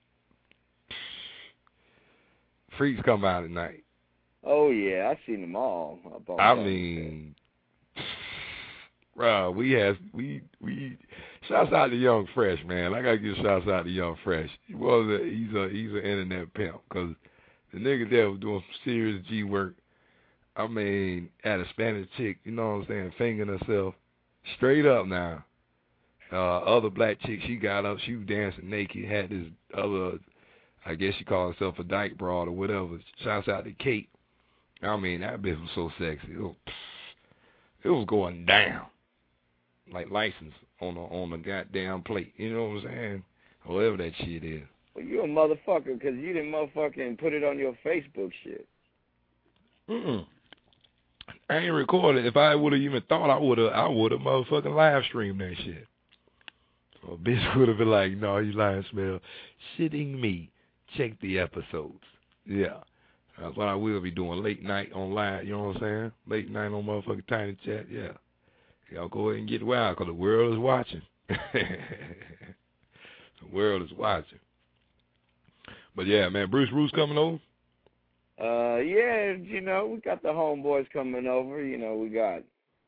Freaks come out at night. Oh, yeah, I've seen them all. I mean, bruh, we shouts out to Young Fresh, man. I gotta give shouts out to Young Fresh. He's an internet pimp, because the nigga there was doing some serious G work. I mean, at a Spanish chick, you know what I'm saying, fingering herself. Straight up now. Other black chick, she got up, she was dancing naked, had this other, I guess she called herself a dyke broad or whatever. Shouts out to Kate. I mean, that bitch was so sexy. It was going down. Like license on the goddamn plate. You know what I'm saying? Whatever that shit is. Well, you a motherfucker because you didn't motherfucking put it on your Facebook shit. I ain't recorded. If I would have even thought, I would have motherfucking live streamed that shit. So a bitch would have been like, no, you lying smell. Shitting me. Check the episodes. Yeah. That's what I will be doing. Late night on live, you know what I'm saying? Late night on motherfucking Tiny Chat, yeah. Y'all go ahead and get wild, because the world is watching. The world is watching. But yeah, man, Bruce Roos coming over? Yeah, you know, we got the homeboys coming over. You know, we got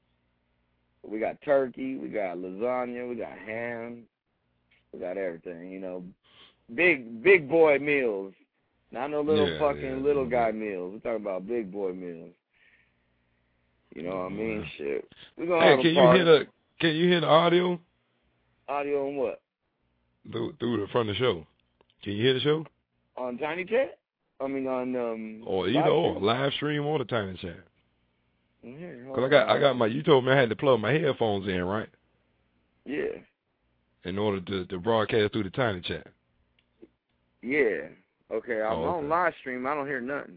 turkey, we got lasagna, we got ham, we got everything, you know. Big boy meals. Not no little guy meals. We're talking about big boy meals. You know what I mean? Shit. We're gonna have a party. Can you hear the audio? Audio on what? From the show. Can you hear the show? On Tiny Chat? I mean on or either or live stream or the Tiny Chat. Yeah. Cause I got my. You told me I had to plug my headphones in, right? Yeah. In order to broadcast through the Tiny Chat. Yeah. Okay. I'm on live stream. I don't hear nothing.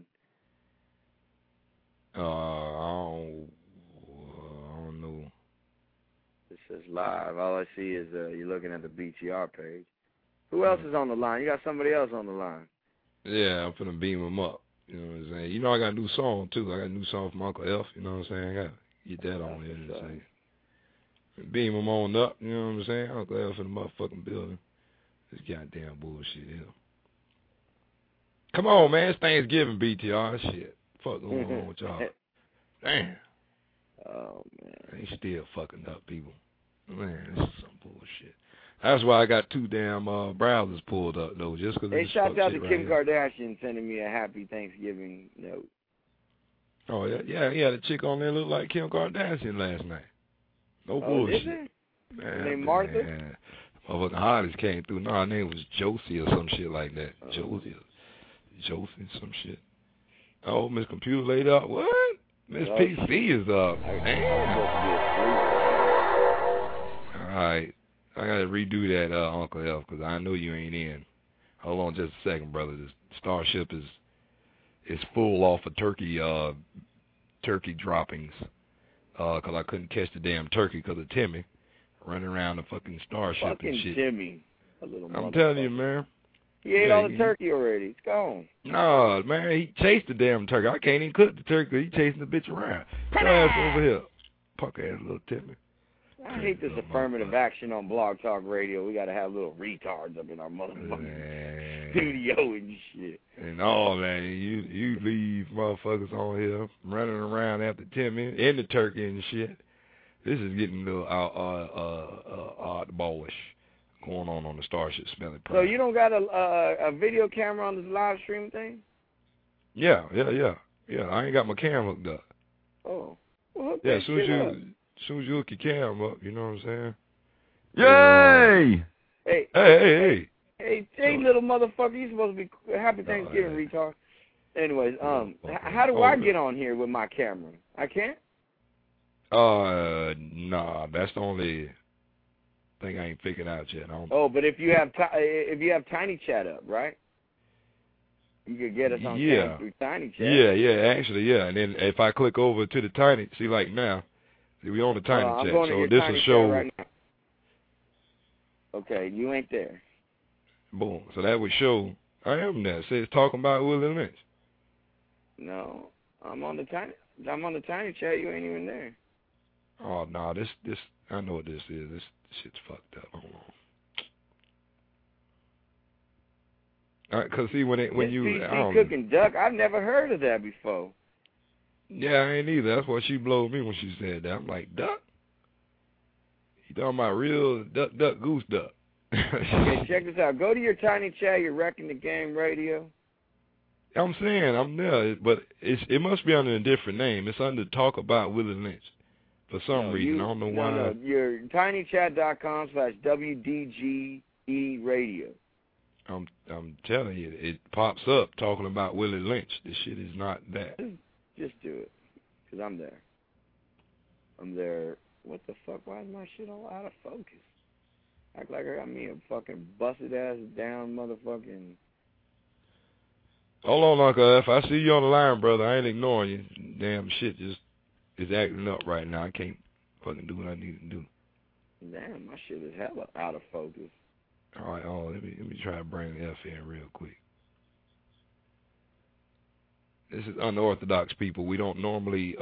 I don't know. It says live. All I see is you're looking at the BTR page. Who else is on the line? You got somebody else on the line. Yeah, I'm finna beam them up. You know what I'm saying? You know I got a new song, too. I got a new song from Uncle F. You know what I'm saying? I got to get that on here. Beam them on up. You know what I'm saying? Uncle F in the motherfucking building. This goddamn bullshit here. Come on, man. It's Thanksgiving, BTR. Shit. Fuck going on with y'all. Damn. Oh, man. They still fucking up, people. Man, this is some bullshit. That's why I got 2 damn browsers pulled up, though, just because. Hey, shout out to Kim Kardashian sending me a happy Thanksgiving note. Oh, yeah, he had a chick on there look like Kim Kardashian last night. No bullshit. Is it? Man, name Martha? Motherfucking hardest came through. No, her name was Josie or some shit like that. Josie, some shit. Oh, Miss Computer laid up. What? Miss PC is up. Damn. All right. I got to redo that, Uncle F, because I know you ain't in. Hold on just a second, brother. This Starship is full off of turkey droppings because I couldn't catch the damn turkey because of Timmy running around the fucking Starship and shit. Timmy. A little I'm telling you, man. He ate all the turkey already. It's gone. No, man, he chased the damn turkey. I can't even cook the turkey. He chasing the bitch around. Your ass over here. Punk ass little Timmy. I hate this affirmative action on Blog Talk Radio. We got to have little retards up in our motherfucking studio and shit. And all that. You leave motherfuckers on here running around after Timmy and the turkey and shit. This is getting a little oddballish going on the Starship Smelling Prime. So you don't got a video camera on this live stream thing? Yeah. I ain't got my camera hooked up. Oh. Well, yeah, as soon as you hook your camera up, you know what I'm Yay! saying? Hey, little motherfucker, you supposed to be happy Thanksgiving, retard. Anyways, how do I get on here with my camera? I can't? Nah, that's the only thing I ain't figured out yet. But if you have Tiny Chat up, right? You could get us on camera through Tiny Chat. Yeah, and then if I click over to the Tiny, see, like now, we on the Tiny Chat, so this will show. Right now. Okay, you ain't there. Boom. So that would show I am there. It says talking about Willie Lynch. No, I'm on the Tiny Chat. You ain't even there. Oh no, this I know what this is. This shit's fucked up. Hold on. Because see, when you PC cooking duck, I've never heard of that before. Yeah, I ain't either. That's what she blowed me when she said that. I'm like, duck? You talking about real duck, goose, duck? Okay, check this out. Go to your Tiny Chat. You're Wrecking the Game Radio. I'm saying I'm there, but it must be under a different name. It's under Talk About Willie Lynch. For some reason, I don't know why. No, you're tinychat.com/WDGE Radio. I'm telling you, it pops up talking about Willie Lynch. This shit is not that. Just do it, because I'm there. I'm there. What the fuck? Why is my shit all out of focus? Act like I got me a fucking busted ass down motherfucking... Hold on, Uncle F. I see you on the line, brother. I ain't ignoring you. Damn shit just is acting up right now. I can't fucking do what I need to do. Damn, my shit is hella out of focus. All right, let me try to bring the F in real quick. This is unorthodox people. We don't normally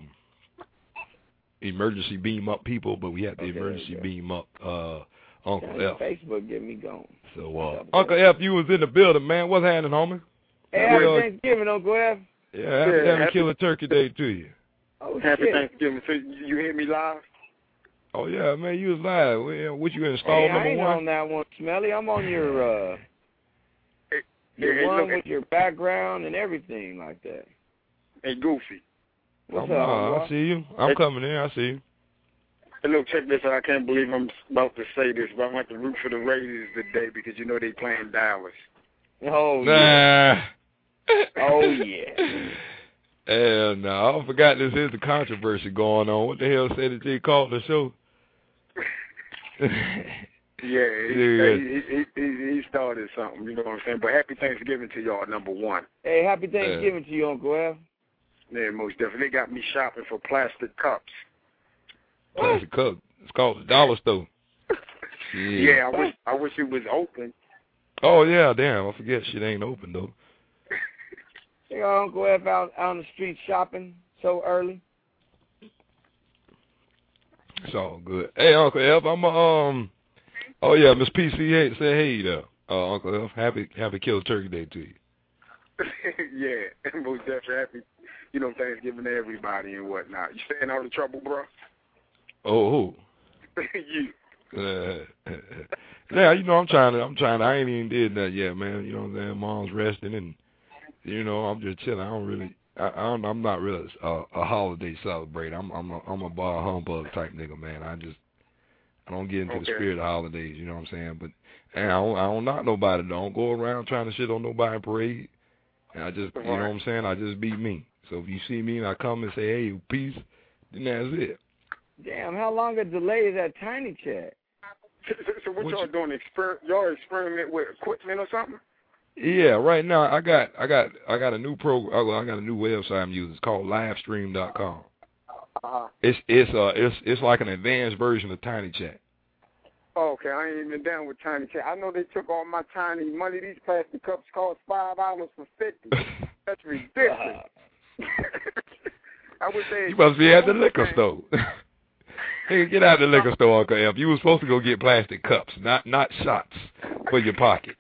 emergency beam up people, but we have to emergency beam up Uncle F. Facebook get me going. So Uncle F, you was in the building, man. What's happening, homie? Hey, happy Thanksgiving, Uncle F. Yeah, happy Killer Turkey Day to you. Oh, happy shit. Thanksgiving. So you hear me live? Oh, yeah, man, you was live. What you installed, number one? I ain't on that one, Smelly. I'm on your one with your background and everything like that. Hey, Goofy. What's up, I see you. I'm coming in. I see you. Hey, look, check this out. I can't believe I'm about to say this, but I want to root for the Raiders today because you know they playing Dallas. Oh, yeah. Oh, yeah. Hell no. I forgot this is the controversy going on. What the hell said that they called the show? He started something, you know what I'm saying? But happy Thanksgiving to y'all, number one. Hey, happy Thanksgiving to you, Uncle F. Yeah, most definitely. They got me shopping for plastic cups. Plastic cup? It's called the dollar store. Yeah, I wish it was open. Oh, yeah, damn. I forget shit ain't open, though. You got Uncle F out on the street shopping so early? It's all good. Hey, Uncle F, I'm oh, yeah, Miss PCH said hey there. Uncle F, happy Killer Turkey Day to you. Yeah, most definitely happy, Thanksgiving to everybody and whatnot. You staying out of trouble, bro? Oh, who? You. Yeah, I'm trying. I ain't even did that yet, man. You know what I'm saying? Mom's resting, and I'm just chilling. I'm not really a holiday celebrator. I'm a bar humbug type nigga, man. I don't get into the spirit of holidays. You know what I'm saying? But I don't knock nobody. Don't go around trying to shit on nobody parade. And I just, you know what I'm saying? I just be me. So if you see me and I come and say, hey, peace, then that's it. Damn, how long a delay is that Tiny Chat? So what y'all doing? Y'all experiment with equipment or something? Yeah, right now I got a new program. I got a new website I'm using. It's called Livestream.com. It's like an advanced version of Tiny Chat. Oh, okay, I ain't even down with Tiny Chat. I know they took all my tiny money. These plastic cups cost $5 for 50. That's ridiculous. I would say you must be at the liquor store. Hey, get out of the liquor store, Uncle F. You were supposed to go get plastic cups, not shots for your pocket.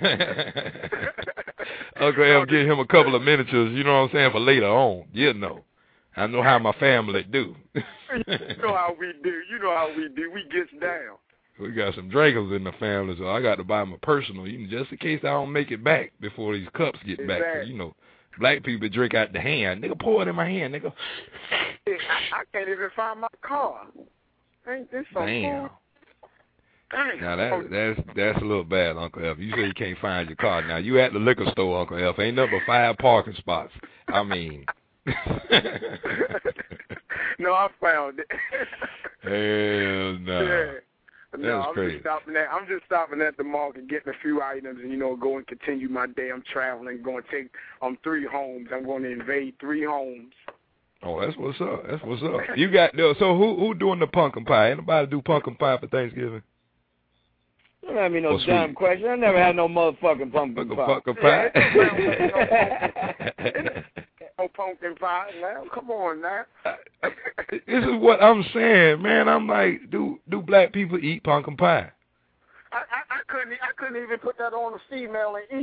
Uncle F, give him a couple of miniatures, you know what I'm saying, for later on. I know how my family do. You know how we do. We gets down. We got some drinkers in the family, so I got to buy them a personal, just in case I don't make it back before these cups get back. So, black people drink out the hand. Nigga, pour it in my hand, nigga. I can't even find my car. Ain't this so cool? Damn. Now that's a little bad, Uncle F. You say you can't find your car. Now you at the liquor store, Uncle F. Ain't nothing but 5 parking spots. I mean. No, I found it. Hell no. Yeah. No, I'm crazy. just stopping at the market, getting a few items, and go and continue my day. I'm traveling, going to take 3 homes. I'm going to invade 3 homes. Oh, that's what's up. You got so who doing the pumpkin pie? Anybody do pumpkin pie for Thanksgiving? Don't ask me no dumb question. I never had no motherfucking pumpkin pie. Pumpkin pie. No pumpkin pie now. Come on now. This is what I'm saying, man. I'm like, do black people eat pumpkin pie? I couldn't even put that on a female and eat her.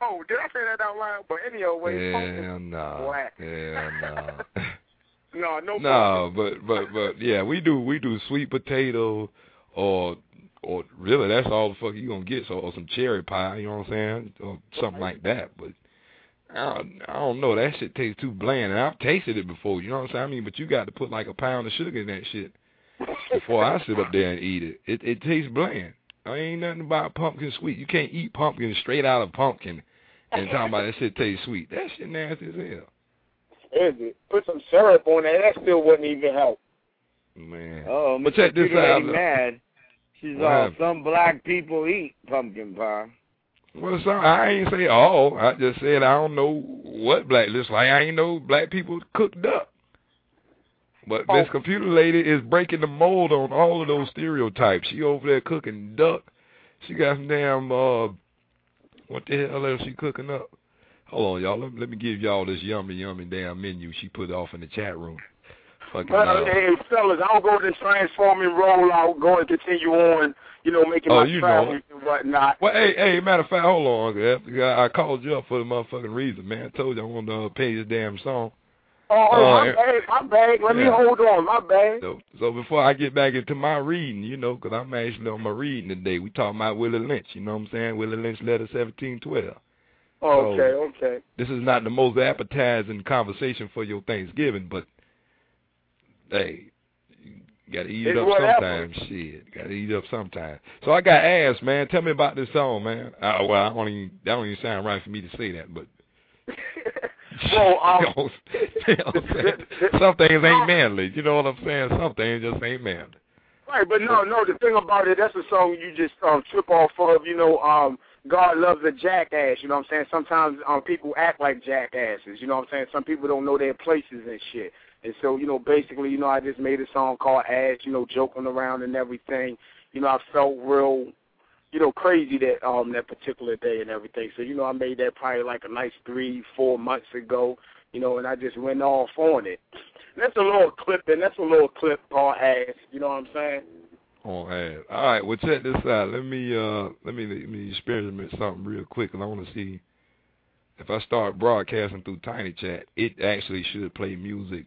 Oh, did I say that out loud? But anyway, hell no. Black. Hell no. No, but yeah, we do sweet potato or really that's all the fuck you gonna get. So or some cherry pie, you know what I'm saying, or something like that. But I don't know, that shit tastes too bland. And I've tasted it before, you know what I'm saying. I mean, but you got to put like a pound of sugar in that shit before I sit up there and eat it. It tastes bland. I ain't nothing about pumpkin sweet. You can't eat pumpkin straight out of pumpkin and talking about that shit tastes sweet. That shit nasty as hell. Is it? Put some syrup on that. That still wouldn't even help. Man. Oh, but check this out. Mad. She's all, some black people eat pumpkin pie. Well, I ain't say all. I just said I don't know what black looks like. I ain't know black people cook duck. But this computer lady is breaking the mold on all of those stereotypes. She over there cooking duck. She got some damn, what the hell is she cooking up? Hold on, y'all. Let me give y'all this yummy damn menu she put off in the chat room. Hey, fellas, I don't go to the transforming rollout, go and continue on, making my travels and whatnot. Well, hey, matter of fact, hold on. I called you up for the motherfucking reason, man. I told you I wanted to pay this damn song. My bad. Let me hold on. My bad. So before I get back into my reading, because I'm actually on my reading today. We talking about Willie Lynch, you know what I'm saying? Willie Lynch letter 1712. Okay. This is not the most appetizing conversation for your Thanksgiving, but hey, you gotta eat it up sometimes. Shit, gotta eat it up sometimes. So I got asked, man, tell me about this song, man. That don't even sound right for me to say that, but well, some things ain't manly. You know what I'm saying? Some things just ain't manly. Right, but no. The thing about it, that's a song you just trip off of. God loves a jackass. You know what I'm saying? Sometimes people act like jackasses. You know what I'm saying? Some people don't know their places and shit. And so, basically, I just made a song called Ass, joking around and everything. I felt real, crazy that particular day and everything. So, I made that probably like a nice 3-4 months ago, and I just went off on it. That's a little clip called Ass, you know what I'm saying? Oh, Ass. All right, well, check this out. Let me experiment something real quick, because I want to see if I start broadcasting through Tiny Chat, it actually should play music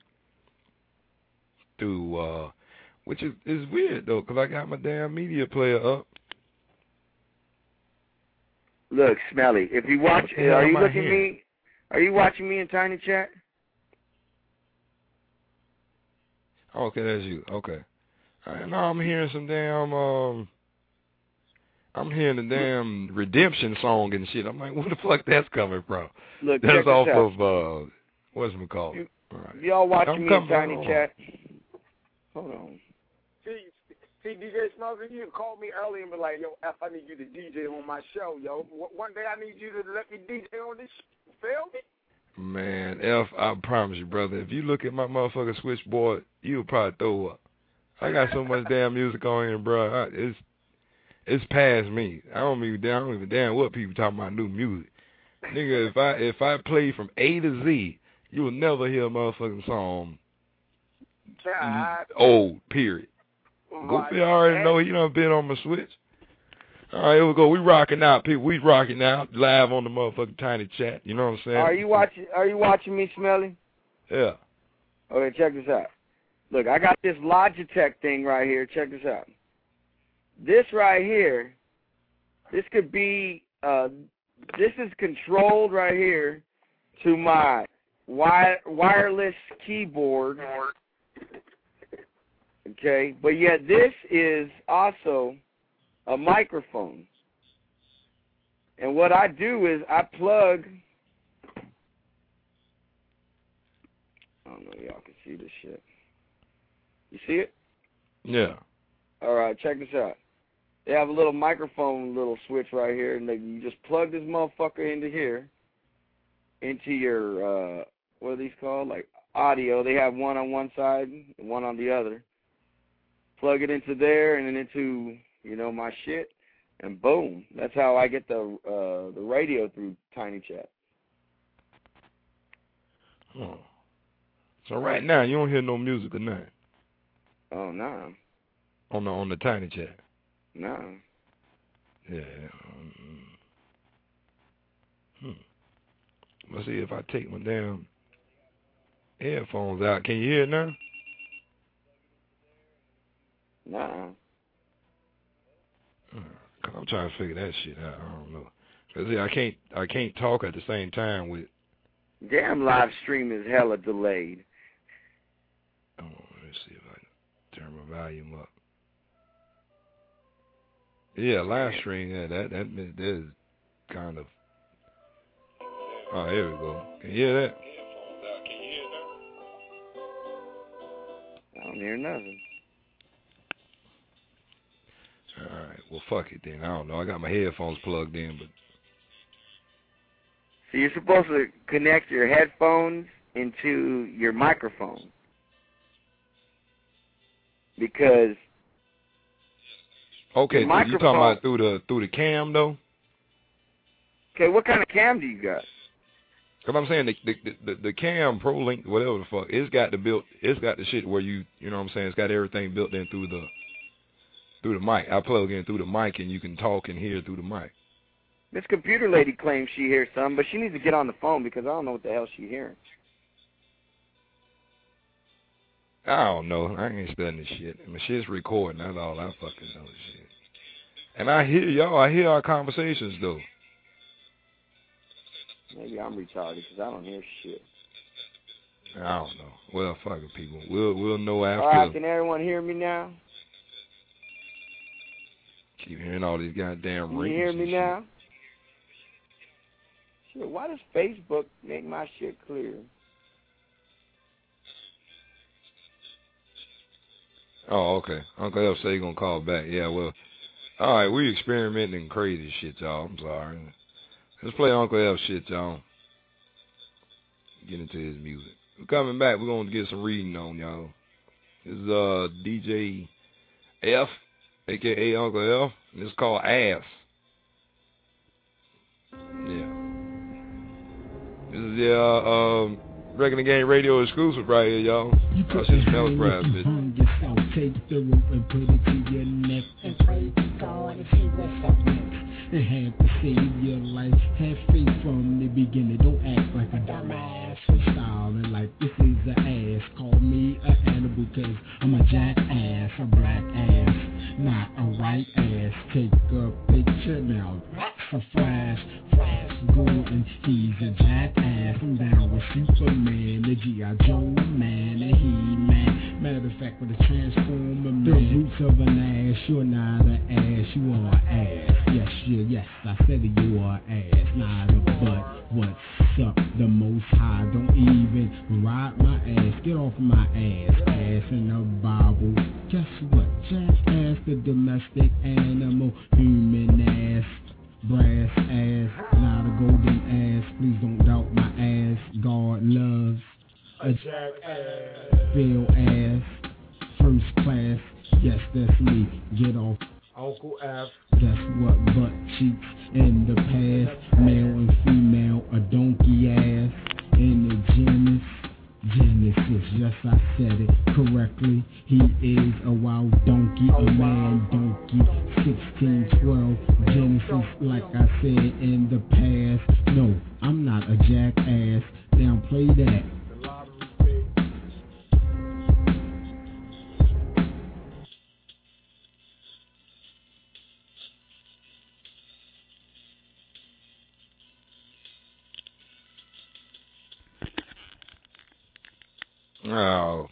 through, which is weird, though, because I got my damn media player up. Look, Smelly, if you watch, are you watching me in Tiny Chat? Okay, that's you. Okay. All right, now I'm hearing some damn, I'm hearing the damn Redemption song and shit. I'm like, where the fuck that's coming from? Look, that's off of, what's it called? Y'all watching me in Tiny Chat? Hold on. See, DJ Smells, you called me early and be like, yo, F, I need you to DJ on my show, yo. One day I need you to let me DJ on this shit. Feel me? Man, F, I promise you, brother, if you look at my motherfucking switchboard, you'll probably throw up. I got so much damn music on here, bro. It's past me. I don't even damn what people talking about new music. Nigga, if I play from A to Z, you will never hear a motherfucking song old, period. Goofy already know he done been on my switch. All right, here we go. We rocking out, people. We rocking out live on the motherfucking Tiny Chat. You know what I'm saying? Are you watching me, Smelly? Yeah. Okay, check this out. Look, I got this Logitech thing right here. Check this out. This right here, this could be, this is controlled right here to my wireless keyboard. Okay, but yet this is also a microphone. And what I do is I plug, I don't know if y'all can see this shit. You see it? Yeah. All right, check this out. They have a little microphone little switch right here, and you just plug this motherfucker into here, into your, what are these called? Like audio. They have one on one side and one on the other. Plug it into there and then into, my shit, and boom. That's how I get the radio through Tiny Chat. Oh. So right now, you don't hear no music or nothing? Oh, no. On the Tiny Chat? No. Yeah. Let's see if I take my damn headphones out. Can you hear it now? Nah. I'm trying to figure that shit out. I don't know. Cause see, I can't talk at the same time with. Damn live stream is hella delayed. Oh, let's see if I can turn my volume up. Yeah, live stream. Yeah, that is kind of. Oh, here we go. Can you hear that? I don't hear nothing. All right. Well, fuck it then. I don't know. I got my headphones plugged in, but. So you're supposed to connect your headphones into your microphone. Because okay, so you talking about through the cam though? Okay, what kind of cam do you got? Cause I'm saying the cam ProLink, whatever the fuck, it's got the shit where you know what I'm saying, it's got everything built in through the mic. I plug in through the mic and you can talk and hear through the mic. This computer lady claims she hears something, but she needs to get on the phone because I don't know what the hell she's hearing. I don't know. I ain't studying this shit. I mean, shit's recording. That's all I fucking know. Shit. And I hear y'all. I hear our conversations though. Maybe I'm retarded because I don't hear shit. I don't know. Well, fuck it, people. We'll know after. All right, can everyone hear me now? Keep hearing all these goddamn rings. Can you hear me now? Shit, why does Facebook make my shit clear? Oh, okay. Uncle F say he gonna call back. Yeah, well, all right. We experimenting crazy shit, y'all. I'm sorry. Let's play Uncle F shit, y'all. Get into his music. We're coming back. We're gonna get some reading on, y'all. This is DJ F, aka Uncle F. And it's called Ass. Yeah. This is the Wrecking the Game radio exclusive right here, y'all. That's just Mel's Pride, bitch. Take the rope and put it to your neck and pray to God and see what's up next. And have to save your life. Have faith from the beginning. Don't act like a dumbass. Freestyling like this is an ass. Call me an animal cause I'm a jackass, a black ass, not a white ass. Take a picture now. That's a flash Gordon, he's a jackass. I'm down with Superman, the G.I. Joe man, the He-Man. Matter of fact, with a transformer man. The roots of an ass, you're not an ass, you are an ass. Yes, I said it, you are an ass, not a butt. What's up, the most high? Don't even ride my ass, get off my ass. Ass in the Bible. Guess what? Jackass, the domestic animal, human ass. Brass ass, not a golden ass. Please don't doubt my ass. God loves a jackass. Feel ass, first class. Yes, that's me. Get off Uncle F. Guess what? Butt cheeks in the past. Male and female, a donkey ass. In the Genesis, yes, I said it correctly. He is a wild donkey, a man donkey. 1612 Genesis, like I said in the past. No, I'm not a jackass. Now play that. Oh.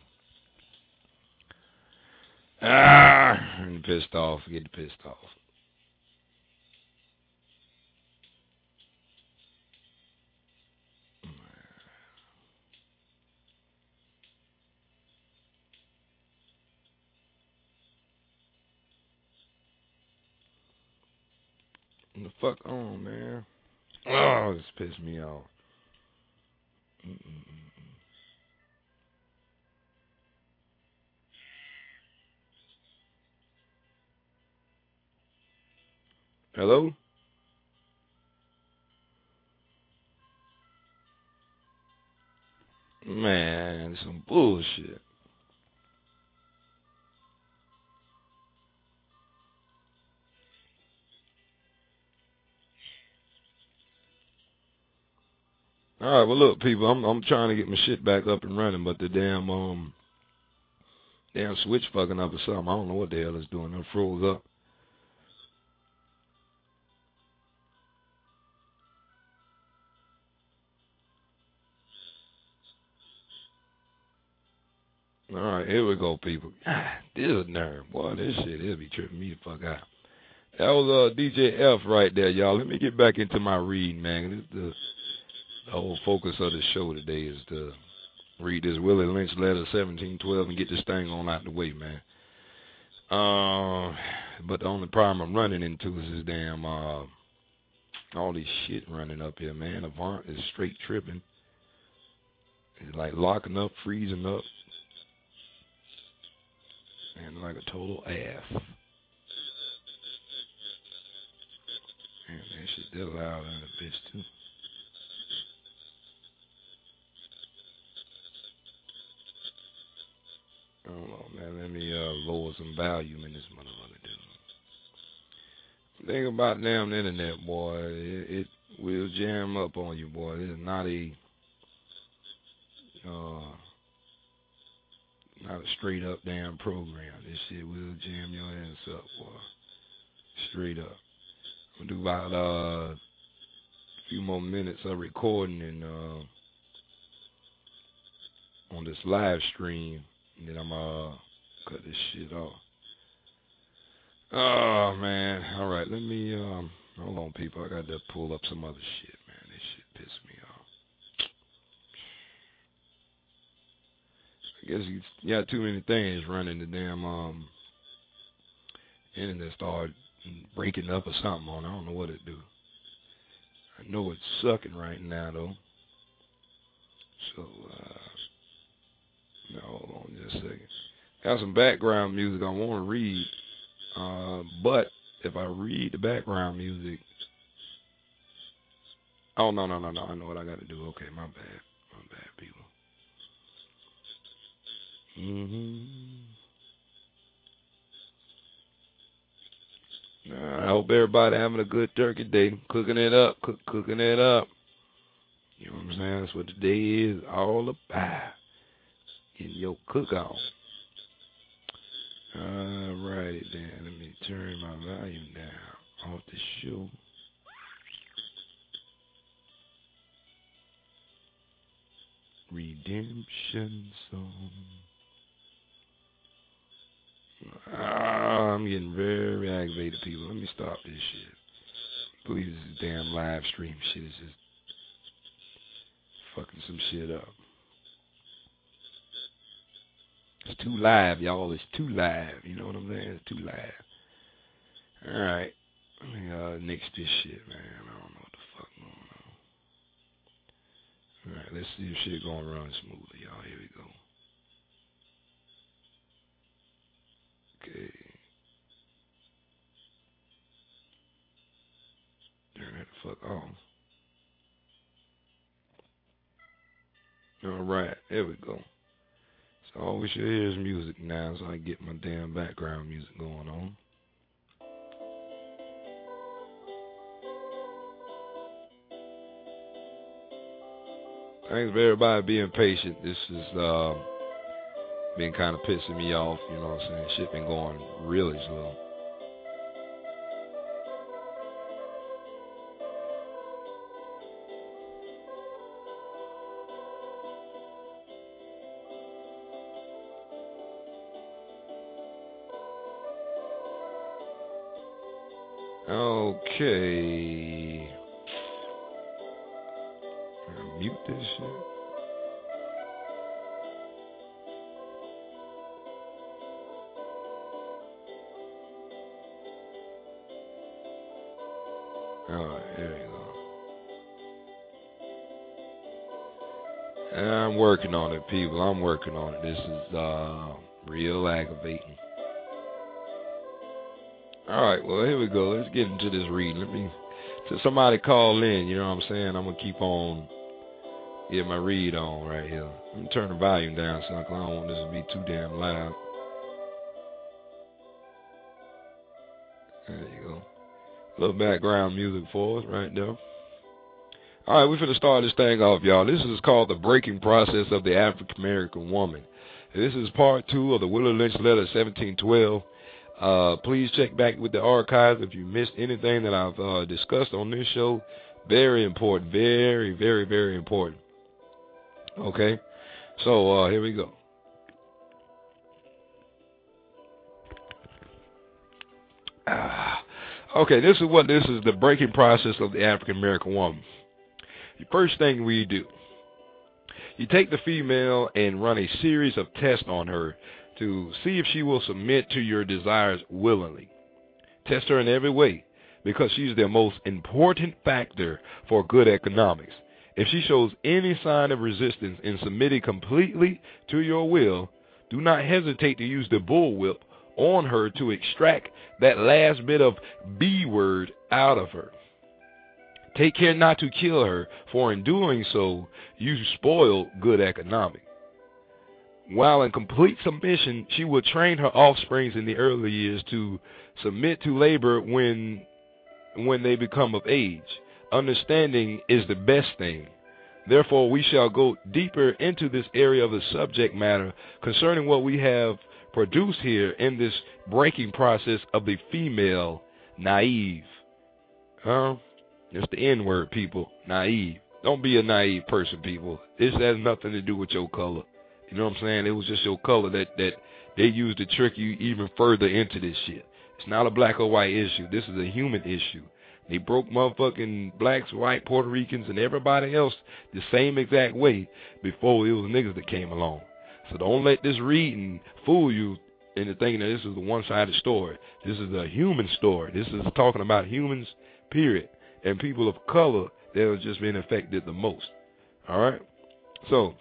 I'm pissed off. Getting pissed off. What the fuck on, man? Oh, this pissed me off. Hello? Man, some bullshit. All right, well, look, people, I'm trying to get my shit back up and running, but the damn switch fucking up or something. I don't know what the hell it's doing. It froze up. All right, here we go, people. This is a nerve. Boy, this shit, it'll be tripping me the fuck out. That was DJ F right there, y'all. Let me get back into my reading, man. The whole focus of the show today is to read this Willie Lynch letter 1712 and get this thing on out the way, man. But the only problem I'm running into is this damn all this shit running up here, man. Avant is straight tripping. It's like locking up, freezing up, and like a total ass. Man, that shit that loud in the bitch too. Hold on, man. Let me lower some volume in this motherfucker, dude. Think about damn the internet, boy. It will jam up on you, boy. It is not a straight up damn program. This shit will jam your ass up, boy. Straight up. I'm gonna do about a few more minutes of recording and on this live stream, and then I'm cut this shit off. Oh man. All right, let me hold on, people. I got to pull up some other shit, man. This shit pissed me off. I guess you got too many things running. The damn internet started breaking up or something on. I don't know what it do. I know it's sucking right now though. So no, hold on just a second. Got some background music I want to read, but if I read the background music, oh no, I know what I got to do. Okay, my bad, people. I hope everybody having a good turkey day, cooking it up, cooking it up. You know what I'm saying? That's what the day is all about. Getting your cook on. Alrighty then. Let me turn my volume down off the show. Redemption song. I'm getting very aggravated, people. Let me stop this shit. Please, this damn live stream shit is just fucking some shit up. It's too live, y'all. It's too live. You know what I'm saying? It's too live. Alright. Let me nix this shit, man. I don't know what the fuck going on. Alright, let's see if shit gonna run smoothly, y'all. Here we go. Okay. Turn that the fuck off. Alright, there we go. So all we should hear is music now, so I can get my damn background music going on. Thanks for everybody being patient. This is been kind of pissing me off, you know what I'm saying? Shit been going really slow. Okay. I'll mute this shit. Alright, there you go. I'm working on it, people. I'm working on it. This is real aggravating. Alright, well, here we go. Let's get into this reading. Till somebody call in, you know what I'm saying? I'm going to keep on getting my read on right here. Let me turn the volume down, son, because I don't want this to be too damn loud. There you go. A little background music for us right there. All right, we're going to start this thing off, y'all. This is called The Breaking Process of the African American Woman. This is part 2 of the Willie Lynch Letter 1712. Please check back with the archives if you missed anything that I've discussed on this show. Very important. Very, very, very important. Okay? So, here we go. Okay, this is the breaking process of the African American woman. The first thing we do, you take the female and run a series of tests on her to see if she will submit to your desires willingly. Test her in every way, because she's the most important factor for good economics. If she shows any sign of resistance in submitting completely to your will, do not hesitate to use the bullwhip on her to extract that last bit of B word out of her. Take care not to kill her, for in doing so, you spoil good economics. While in complete submission, she will train her offsprings in the early years to submit to labor when they become of age. Understanding is the best thing. Therefore, we shall go deeper into this area of the subject matter concerning what we have produced here in this breaking process of the female naive. It's the N-word, people. Naive. Don't be a naive person, people. This has nothing to do with your color. You know what I'm saying? It was just your color that they used to trick you even further into this shit. It's not a black or white issue. This is a human issue. They broke motherfucking blacks, white, Puerto Ricans, and everybody else the same exact way before it was niggas that came along. So don't let this reading fool you into thinking that this is a one-sided story. This is a human story. This is talking about humans, period. And people of color that have just been affected the most. All right? So,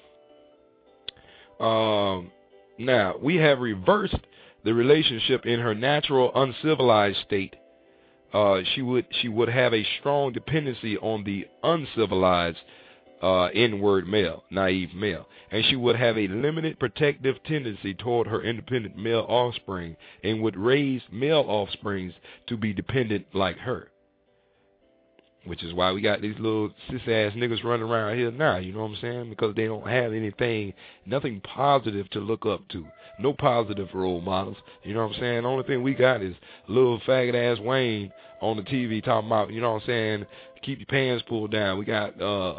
now, we have reversed the relationship in her natural uncivilized state. She would have a strong dependency on the uncivilized N-word male, naive male. And she would have a limited protective tendency toward her independent male offspring and would raise male offsprings to be dependent like her. Which is why we got these little cis-ass niggas running around here now, you know what I'm saying? Because they don't have nothing positive to look up to. No positive role models, you know what I'm saying? The only thing we got is little faggot-ass Wayne on the TV talking about, you know what I'm saying, keep your pants pulled down. We got,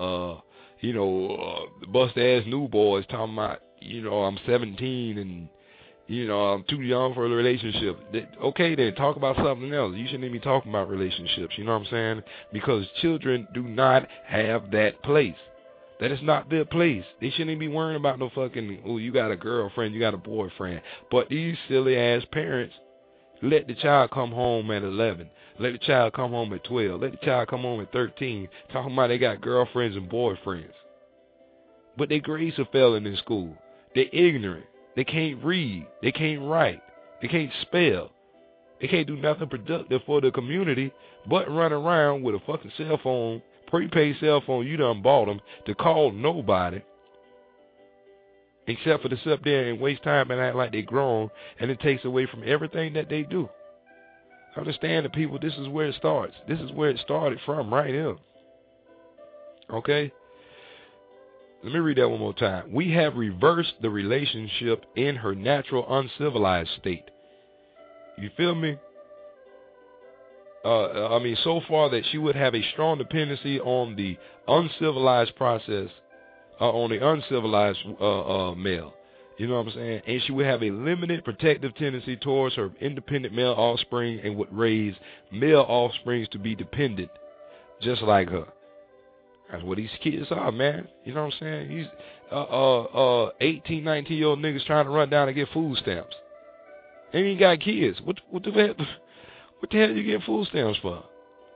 bust-ass new boys talking about, I'm 17 and, I'm too young for a relationship. Okay, then, talk about something else. You shouldn't even be talking about relationships, you know what I'm saying? Because children do not have that place. That is not their place. They shouldn't even be worrying about no fucking, you got a girlfriend, you got a boyfriend. But these silly-ass parents let the child come home at 11. Let the child come home at 12. Let the child come home at 13, talking about they got girlfriends and boyfriends. But their grades are failing in school. They're ignorant. They can't read. They can't write. They can't spell. They can't do nothing productive for the community but run around with a fucking cell phone, prepaid cell phone you done bought them to call nobody except for to sit up there and waste time and act like they grown, and it takes away from everything that they do. Understand that, people, this is where it starts. This is where it started from right here. Okay? Let me read that one more time. We have reversed the relationship in her natural uncivilized state. You feel me? So far that she would have a strong dependency on the uncivilized process, on the uncivilized male. You know what I'm saying? And she would have a limited protective tendency towards her independent male offspring and would raise male offsprings to be dependent, just like her. That's what these kids are, man. You know what I'm saying? These 18, 19-year-old niggas trying to run down and get food stamps. They ain't got kids. What the hell you get food stamps for?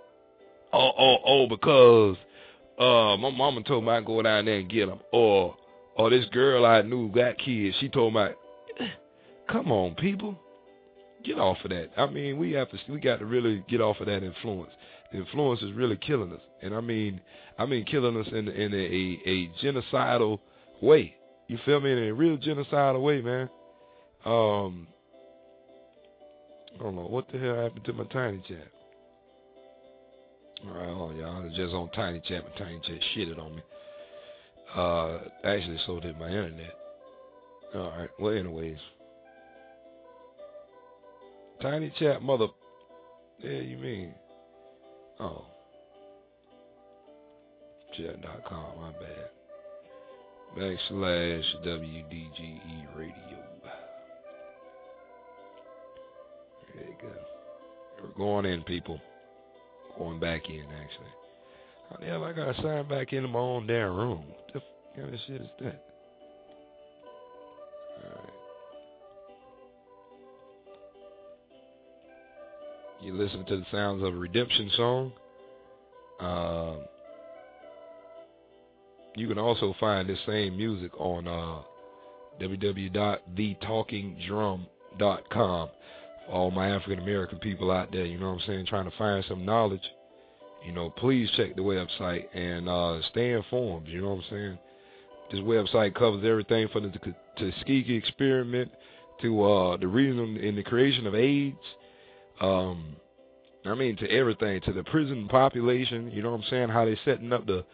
Because my mama told me I'd go down there and get them. Or this girl I knew got kids. She told me, come on, people. Get off of that. I mean, we got to really get off of that influence. The influence is really killing us. And I mean killing us in a genocidal way. You feel me? In a real genocidal way, man. I don't know what the hell happened to my tiny chat. All right, hold on, y'all. It's just on Tiny Chat, but Tiny Chat shitted on me. Actually, so did my internet. All right. Well, anyways, Tiny Chat, mother. Yeah, you mean? Oh, chat.com. My bad. /WDGE radio. There you go. We're going in, people. Going back in, actually. How the hell I gotta sign back into my own damn room? What the kind of shit is that? Alright. You listen to the sounds of a redemption song. You can also find this same music on www.thetalkingdrum.com. For all my African American people out there, you know what I'm saying, trying to find some knowledge, you know, please check the website and stay informed, you know what I'm saying. This website covers everything from the Tuskegee experiment to the reason in the creation of AIDS. I mean, to everything, to the prison population, you know what I'm saying, how they setting up the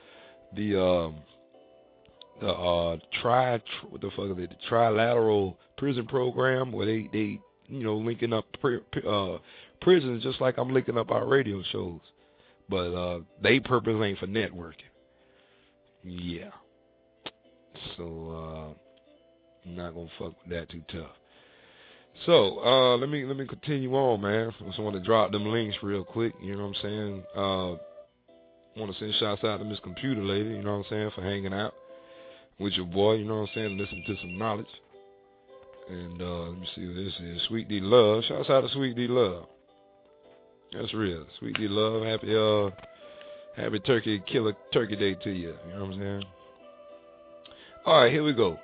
trilateral prison program where they you know, linking up prisons just like I'm linking up our radio shows. But they purpose ain't for networking. Yeah. So I'm not gonna fuck with that too tough. So let me continue on, man. I just want to drop them links real quick, you know what I'm saying? Want to send shouts out to Miss Computer Lady, you know what I'm saying, for hanging out with your boy, you know what I'm saying, listen to some knowledge. And let me see what this is. Sweet D Love. Shouts out to Sweet D Love. That's real. Sweet D Love. Happy Turkey Day to you. You know what I'm saying? All right, here we go.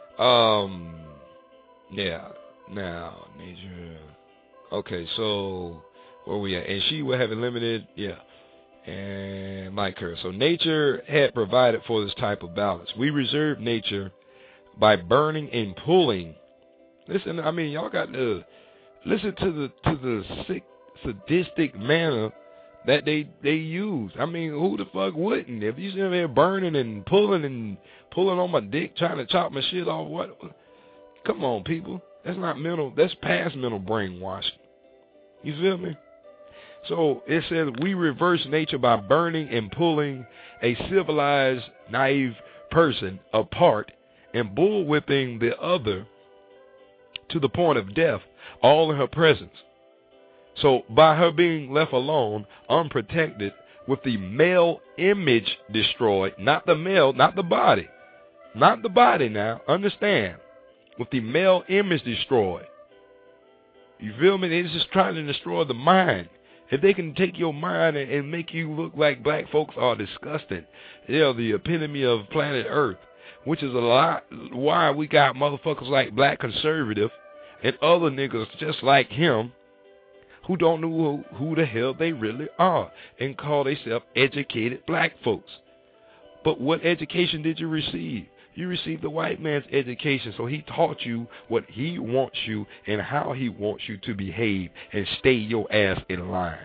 Yeah. Now, nature. Okay, so where we at? And she will have it limited. Yeah. And like her. So nature had provided for this type of balance. We reserve nature by burning and pulling. Listen, I mean, y'all got to listen to the sick, sadistic manner that they use. I mean, who the fuck wouldn't? If you sit there burning and pulling on my dick, trying to chop my shit off, what? Come on, people. That's not mental. That's past mental brainwashing. You feel me? So it says we reverse nature by burning and pulling a civilized, naive person apart and bullwhipping the other to the point of death, all in her presence. So by her being left alone, unprotected, with the male image destroyed, not the male, not the body now, understand, with the male image destroyed. You feel me? They're just trying to destroy the mind. If they can take your mind and make you look like black folks are disgusting, the epitome of planet Earth, which is a lot why we got motherfuckers like Black Conservative and other niggas just like him who don't know who the hell they really are and call themselves educated black folks. But what education did you receive? You received the white man's education, so he taught you what he wants you and how he wants you to behave and stay your ass in line.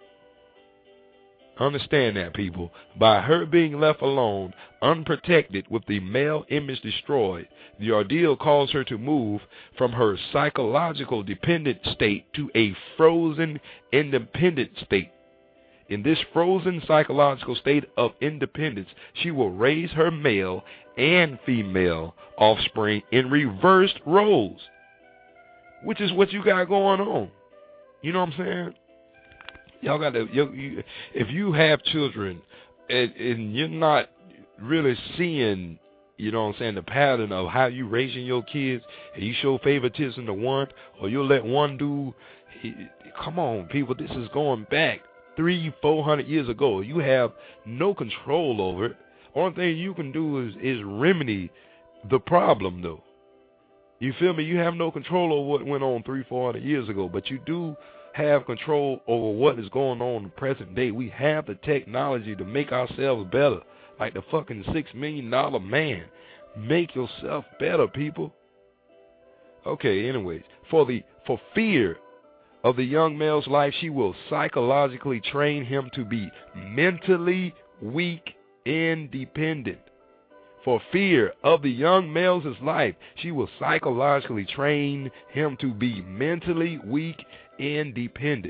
Understand that, people. By her being left alone, unprotected, with the male image destroyed, the ordeal caused her to move from her psychological dependent state to a frozen independent state. In this frozen psychological state of independence, she will raise her male and female offspring in reversed roles, which is what you got going on. You know what I'm saying? Y'all got to, if you have children and you're not really seeing, you know what I'm saying, the pattern of how you raising your kids, and you show favoritism to one, or you'll let one do, come on, people, this is going back 300-400 years ago. You have no control over it. Only thing you can do is remedy the problem, though. You feel me? You have no control over what went on 300-400 years ago, but you do have control over what is going on in the present day. We have the technology to make ourselves better, like the fucking $6 million man. Make yourself better, people. Okay, anyways, for fear of the young male's life, she will psychologically train him to be mentally weak, independent. For fear of the young male's life, she will psychologically train him to be mentally weak, independent,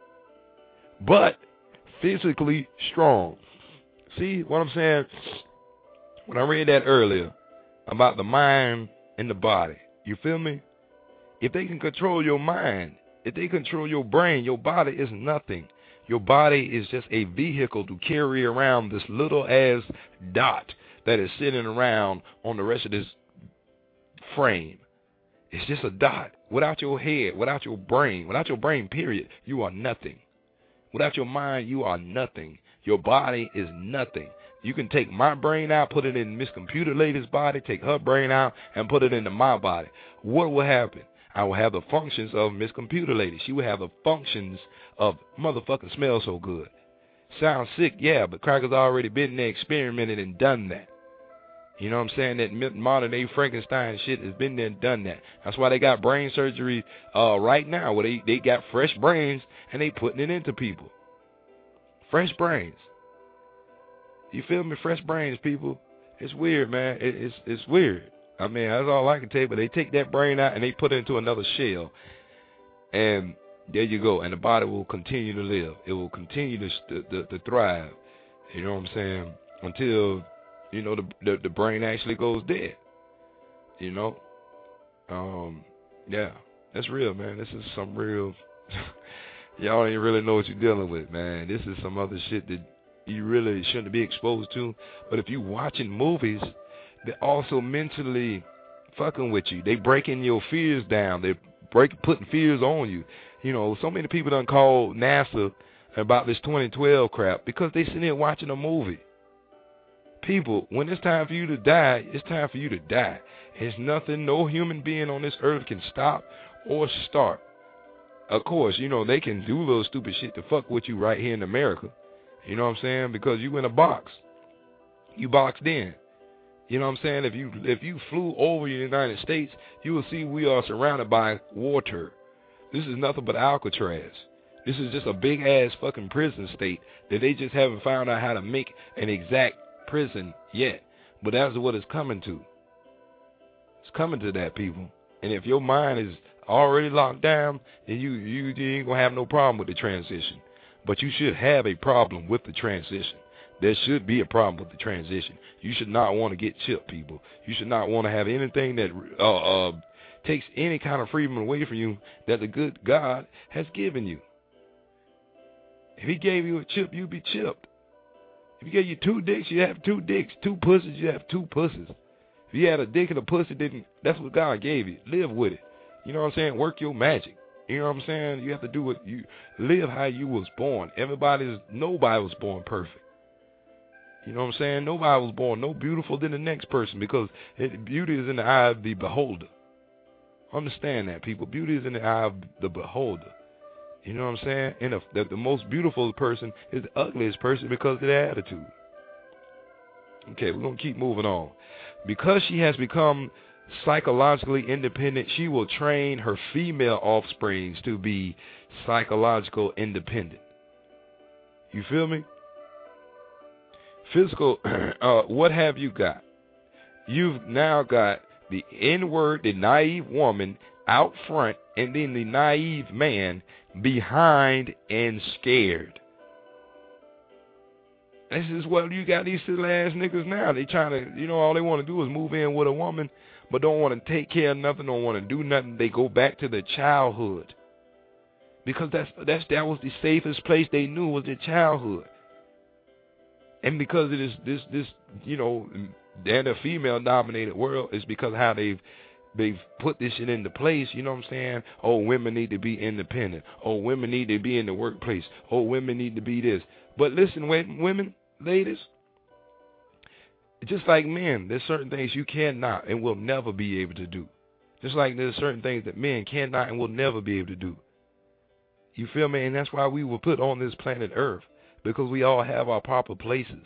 but physically strong. See what I'm saying? When I read that earlier about the mind and the body, you feel me? If they can control your mind, if they control your brain, your body is nothing. Your body is just a vehicle to carry around this little ass dot that is sitting around on the rest of this frame. It's just a dot. Without your head, without your brain, period, you are nothing. Without your mind, you are nothing. Your body is nothing. You can take my brain out, put it in Miss Computer Lady's body, take her brain out, and put it into my body. What will happen? I will have the functions of Miss Computer Lady. She will have the functions of motherfucking smell so good. Sounds sick, yeah, but Cracker's already been there, experimented, and done that. You know what I'm saying? That modern day Frankenstein shit has been there and done that. That's why they got brain surgery right now, where they got fresh brains and they putting it into people. Fresh brains. You feel me? Fresh brains, people. It's weird, man. It's weird. I mean, that's all I can tell you. But they take that brain out and they put it into another shell, and there you go. And the body will continue to live. It will continue to thrive. You know what I'm saying? Until, you know, the brain actually goes dead. You know? Yeah. That's real, man. This is some real... Y'all don't even really know what you're dealing with, man. This is some other shit that you really shouldn't be exposed to. But if you're watching movies, they're also mentally fucking with you. They breaking your fears down. They putting fears on you. You know, so many people done called NASA about this 2012 crap because they sitting there watching a movie. People, when it's time for you to die, it's time for you to die. There's nothing no human being on this earth can stop or start. Of course, you know, they can do little stupid shit to fuck with you right here in America. You know what I'm saying? Because you in a box. You boxed in. You know what I'm saying? If you flew over the United States, you will see we are surrounded by water. This is nothing but Alcatraz. This is just a big-ass fucking prison state that they just haven't found out how to make an exact prison yet. But that's what it's coming to. It's coming to that, people. And if your mind is already locked down, then you ain't gonna have no problem with the transition. But you should have a problem with the transition. There should be a problem with the transition. You should not want to get chipped, people. You should not want to have anything that takes any kind of freedom away from you that the good God has given you. If he gave you a chip, you'd be chipped. If he gave you 2 dicks, you have 2 dicks. 2 pussies, you have 2 pussies. If you had a dick and a pussy, that's what God gave you. Live with it. You know what I'm saying? Work your magic. You know what I'm saying? You have to do what you live how you was born. Nobody was born perfect. You know what I'm saying? Nobody was born no beautiful than the next person, because beauty is in the eye of the beholder. Understand that, people. Beauty is in the eye of the beholder. You know what I'm saying? And the most beautiful person is the ugliest person because of their attitude. Okay, we're going to keep moving on. Because she has become psychologically independent, she will train her female offsprings to be psychological independent. You feel me? Physical, what have you got? You've now got the N-word, the naive woman out front, and then the naive man behind and scared. This is what you got, these silly ass niggas now. They trying to, you know, all they want to do is move in with a woman, but don't want to take care of nothing, don't want to do nothing. They go back to their childhood, because that was the safest place they knew, was their childhood. And because it is this you know, and a female dominated world, is because how they've put this shit into place. You know what I'm saying? Oh, women need to be independent. Oh, women need to be in the workplace. Oh, women need to be this. But listen, women, ladies, just like men, there's certain things you cannot and will never be able to do. Just like there's certain things that men cannot and will never be able to do. You feel me? And that's why we were put on this planet Earth, because we all have our proper places.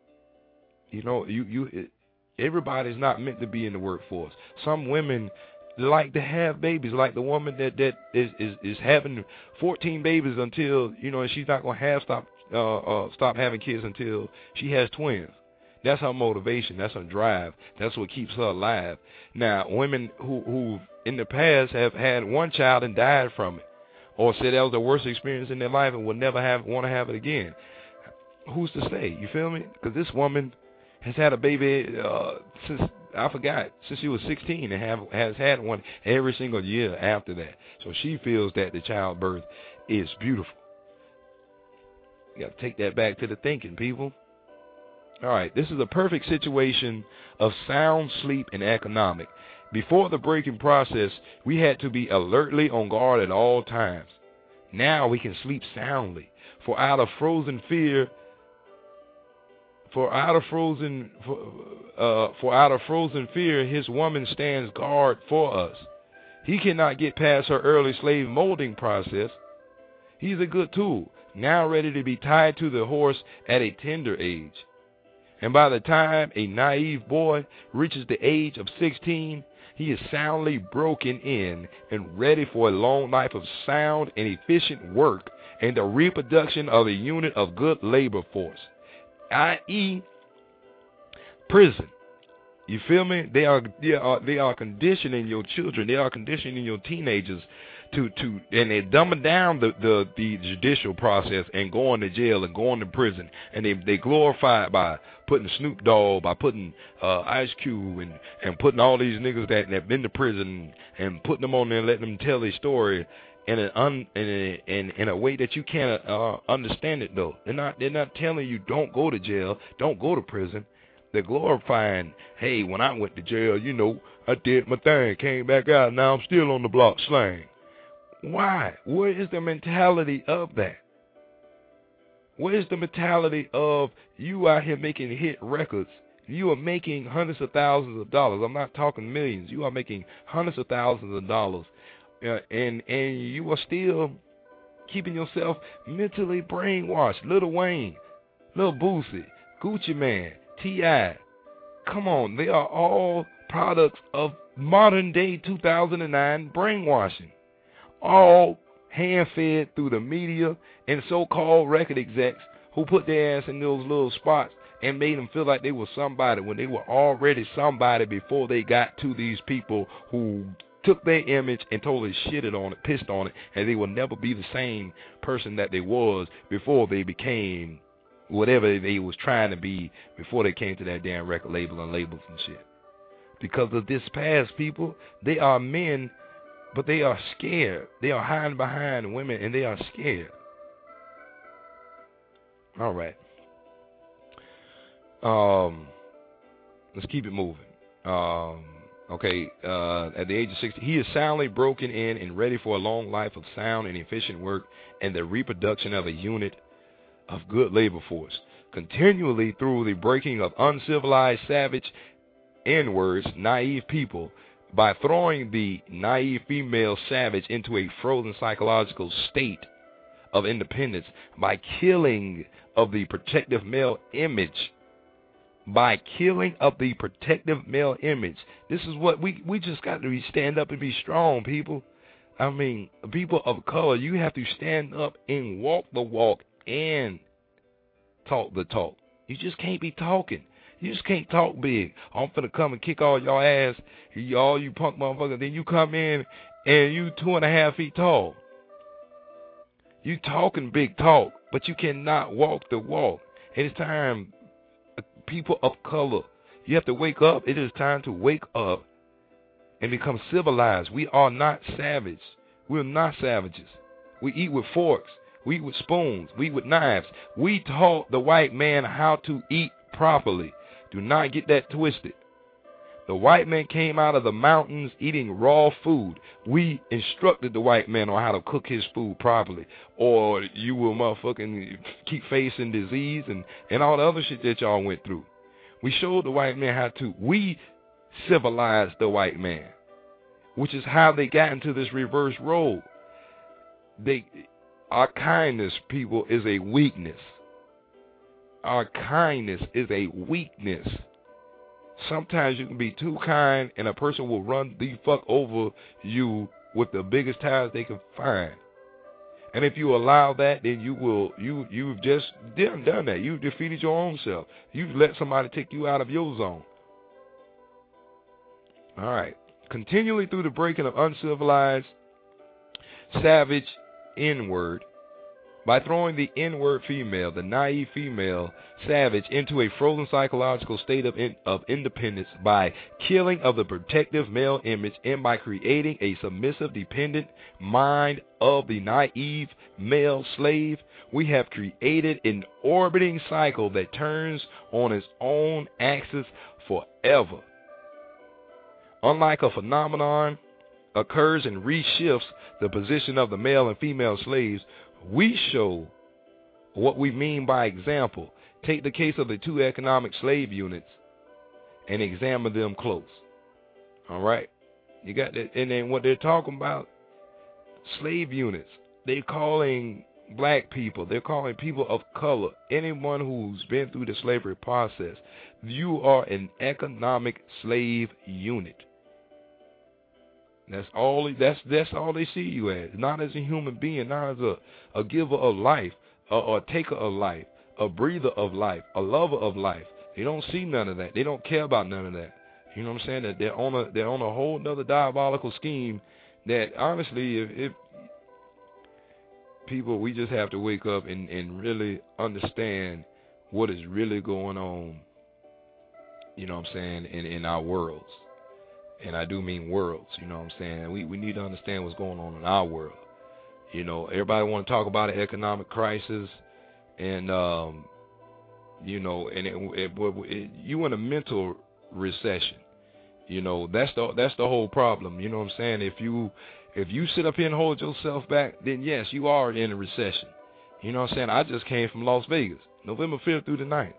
You know, everybody's not meant to be in the workforce. Some women like to have babies, like the woman that is having 14 babies until, you know, and she's not going to stop having kids until she has twins. That's her motivation. That's her drive. That's what keeps her alive. Now, women who in the past have had one child and died from it, or said that was the worst experience in their life and will never want to have it again, who's to say? You feel me? Because this woman has had a baby since she was 16 and has had one every single year after that. So she feels that the childbirth is beautiful. You got to take that back to the thinking, people. All right, this is a perfect situation of sound sleep and economic. Before the breaking process, we had to be alertly on guard at all times. Now we can sleep soundly. For out of frozen fear, his woman stands guard for us. He cannot get past her early slave molding process. He's a good tool, now ready to be tied to the horse at a tender age. And by the time a naive boy reaches the age of 16, he is soundly broken in and ready for a long life of sound and efficient work and the reproduction of a unit of good labor force, i.e., prison. You feel me? They are conditioning your children. They are conditioning your teenagers and they're dumbing down the judicial process and going to jail and going to prison, and they glorify it by putting Snoop Dogg, by putting Ice Cube and putting all these niggas that have been to prison and putting them on there and letting them tell their story in a way that you can't understand it though. They're not telling you don't go to jail, don't go to prison. They're glorifying, hey, when I went to jail, you know, I did my thing, came back out, and now I'm still on the block slang. Why? Where is the mentality of that? Where is the mentality of you out here making hit records? You are making hundreds of thousands of dollars. I'm not talking millions. You are making hundreds of thousands of dollars. And you are still keeping yourself mentally brainwashed. Lil Wayne, Lil Boosie, Gucci Mane, T.I. Come on, they are all products of modern day 2009 brainwashing. All hand-fed through the media and so-called record execs who put their ass in those little spots and made them feel like they were somebody when they were already somebody before they got to these people who took their image and totally shitted on it, pissed on it, and they will never be the same person that they was before they became whatever they was trying to be before they came to that damn record label and labels and shit. Because of this past, people, they are men, but they are scared. They are hiding behind women, and they are scared. All right. Let's keep it moving. Okay. At the age of 60, he is soundly broken in and ready for a long life of sound and efficient work and the reproduction of a unit of good labor force. Continually through the breaking of uncivilized, savage, N-words, naive people, by throwing the naive female savage into a frozen psychological state of independence, by killing of the protective male image. By killing of the protective male image. This is what we just got to stand up and be strong, people. I mean, people of color, you have to stand up and walk the walk and talk the talk. You just can't be talking. You just can't talk big. I'm finna come and kick all y'all ass, all you punk motherfuckers. Then you come in and you 2.5 feet tall. You talking big talk, but you cannot walk the walk. And it's time, people of color, you have to wake up. It is time to wake up and become civilized. We are not savage. We're not savages. We eat with forks. We eat with spoons. We eat with knives. We taught the white man how to eat properly. Do not get that twisted. The white man came out of the mountains eating raw food. We instructed the white man on how to cook his food properly, or you will motherfucking keep facing disease and all the other shit that y'all went through. We showed the white man how to. We civilized the white man, which is how they got into this reverse role. Our kindness, people, is a weakness. Our kindness is a weakness. Sometimes you can be too kind, and a person will run the fuck over you with the biggest tires they can find. And if you allow that, then you've just done that. You've defeated your own self. You've let somebody take you out of your zone. All right. Continually through the breaking of uncivilized, savage N-word, by throwing the N-word female, the naive female savage, into a frozen psychological state of independence, by killing of the protective male image, and by creating a submissive, dependent mind of the naive male slave, we have created an orbiting cycle that turns on its own axis forever. Unlike a phenomenon occurs and reshifts the position of the male and female slaves, we show what we mean by example. Take the case of the two economic slave units and examine them close. All right? You got that, and then what they're talking about, slave units. They're calling black people, they're calling people of color, anyone who's been through the slavery process. You are an economic slave unit. That's all they see you as. Not as a human being, not as a giver of life, or a taker of life, a breather of life, a lover of life. They don't see none of that. They don't care about none of that. You know what I'm saying? That they're on a whole nother diabolical scheme that honestly, if people, we just have to wake up and really understand what is really going on, you know what I'm saying, in our worlds. And I do mean worlds, you know what I'm saying? We need to understand what's going on in our world. You know, everybody want to talk about an economic crisis, and you know, and you in a mental recession. You know, that's the whole problem. You know what I'm saying? If you sit up here and hold yourself back, then yes, you are in a recession. You know what I'm saying? I just came from Las Vegas, November 5th through the 9th.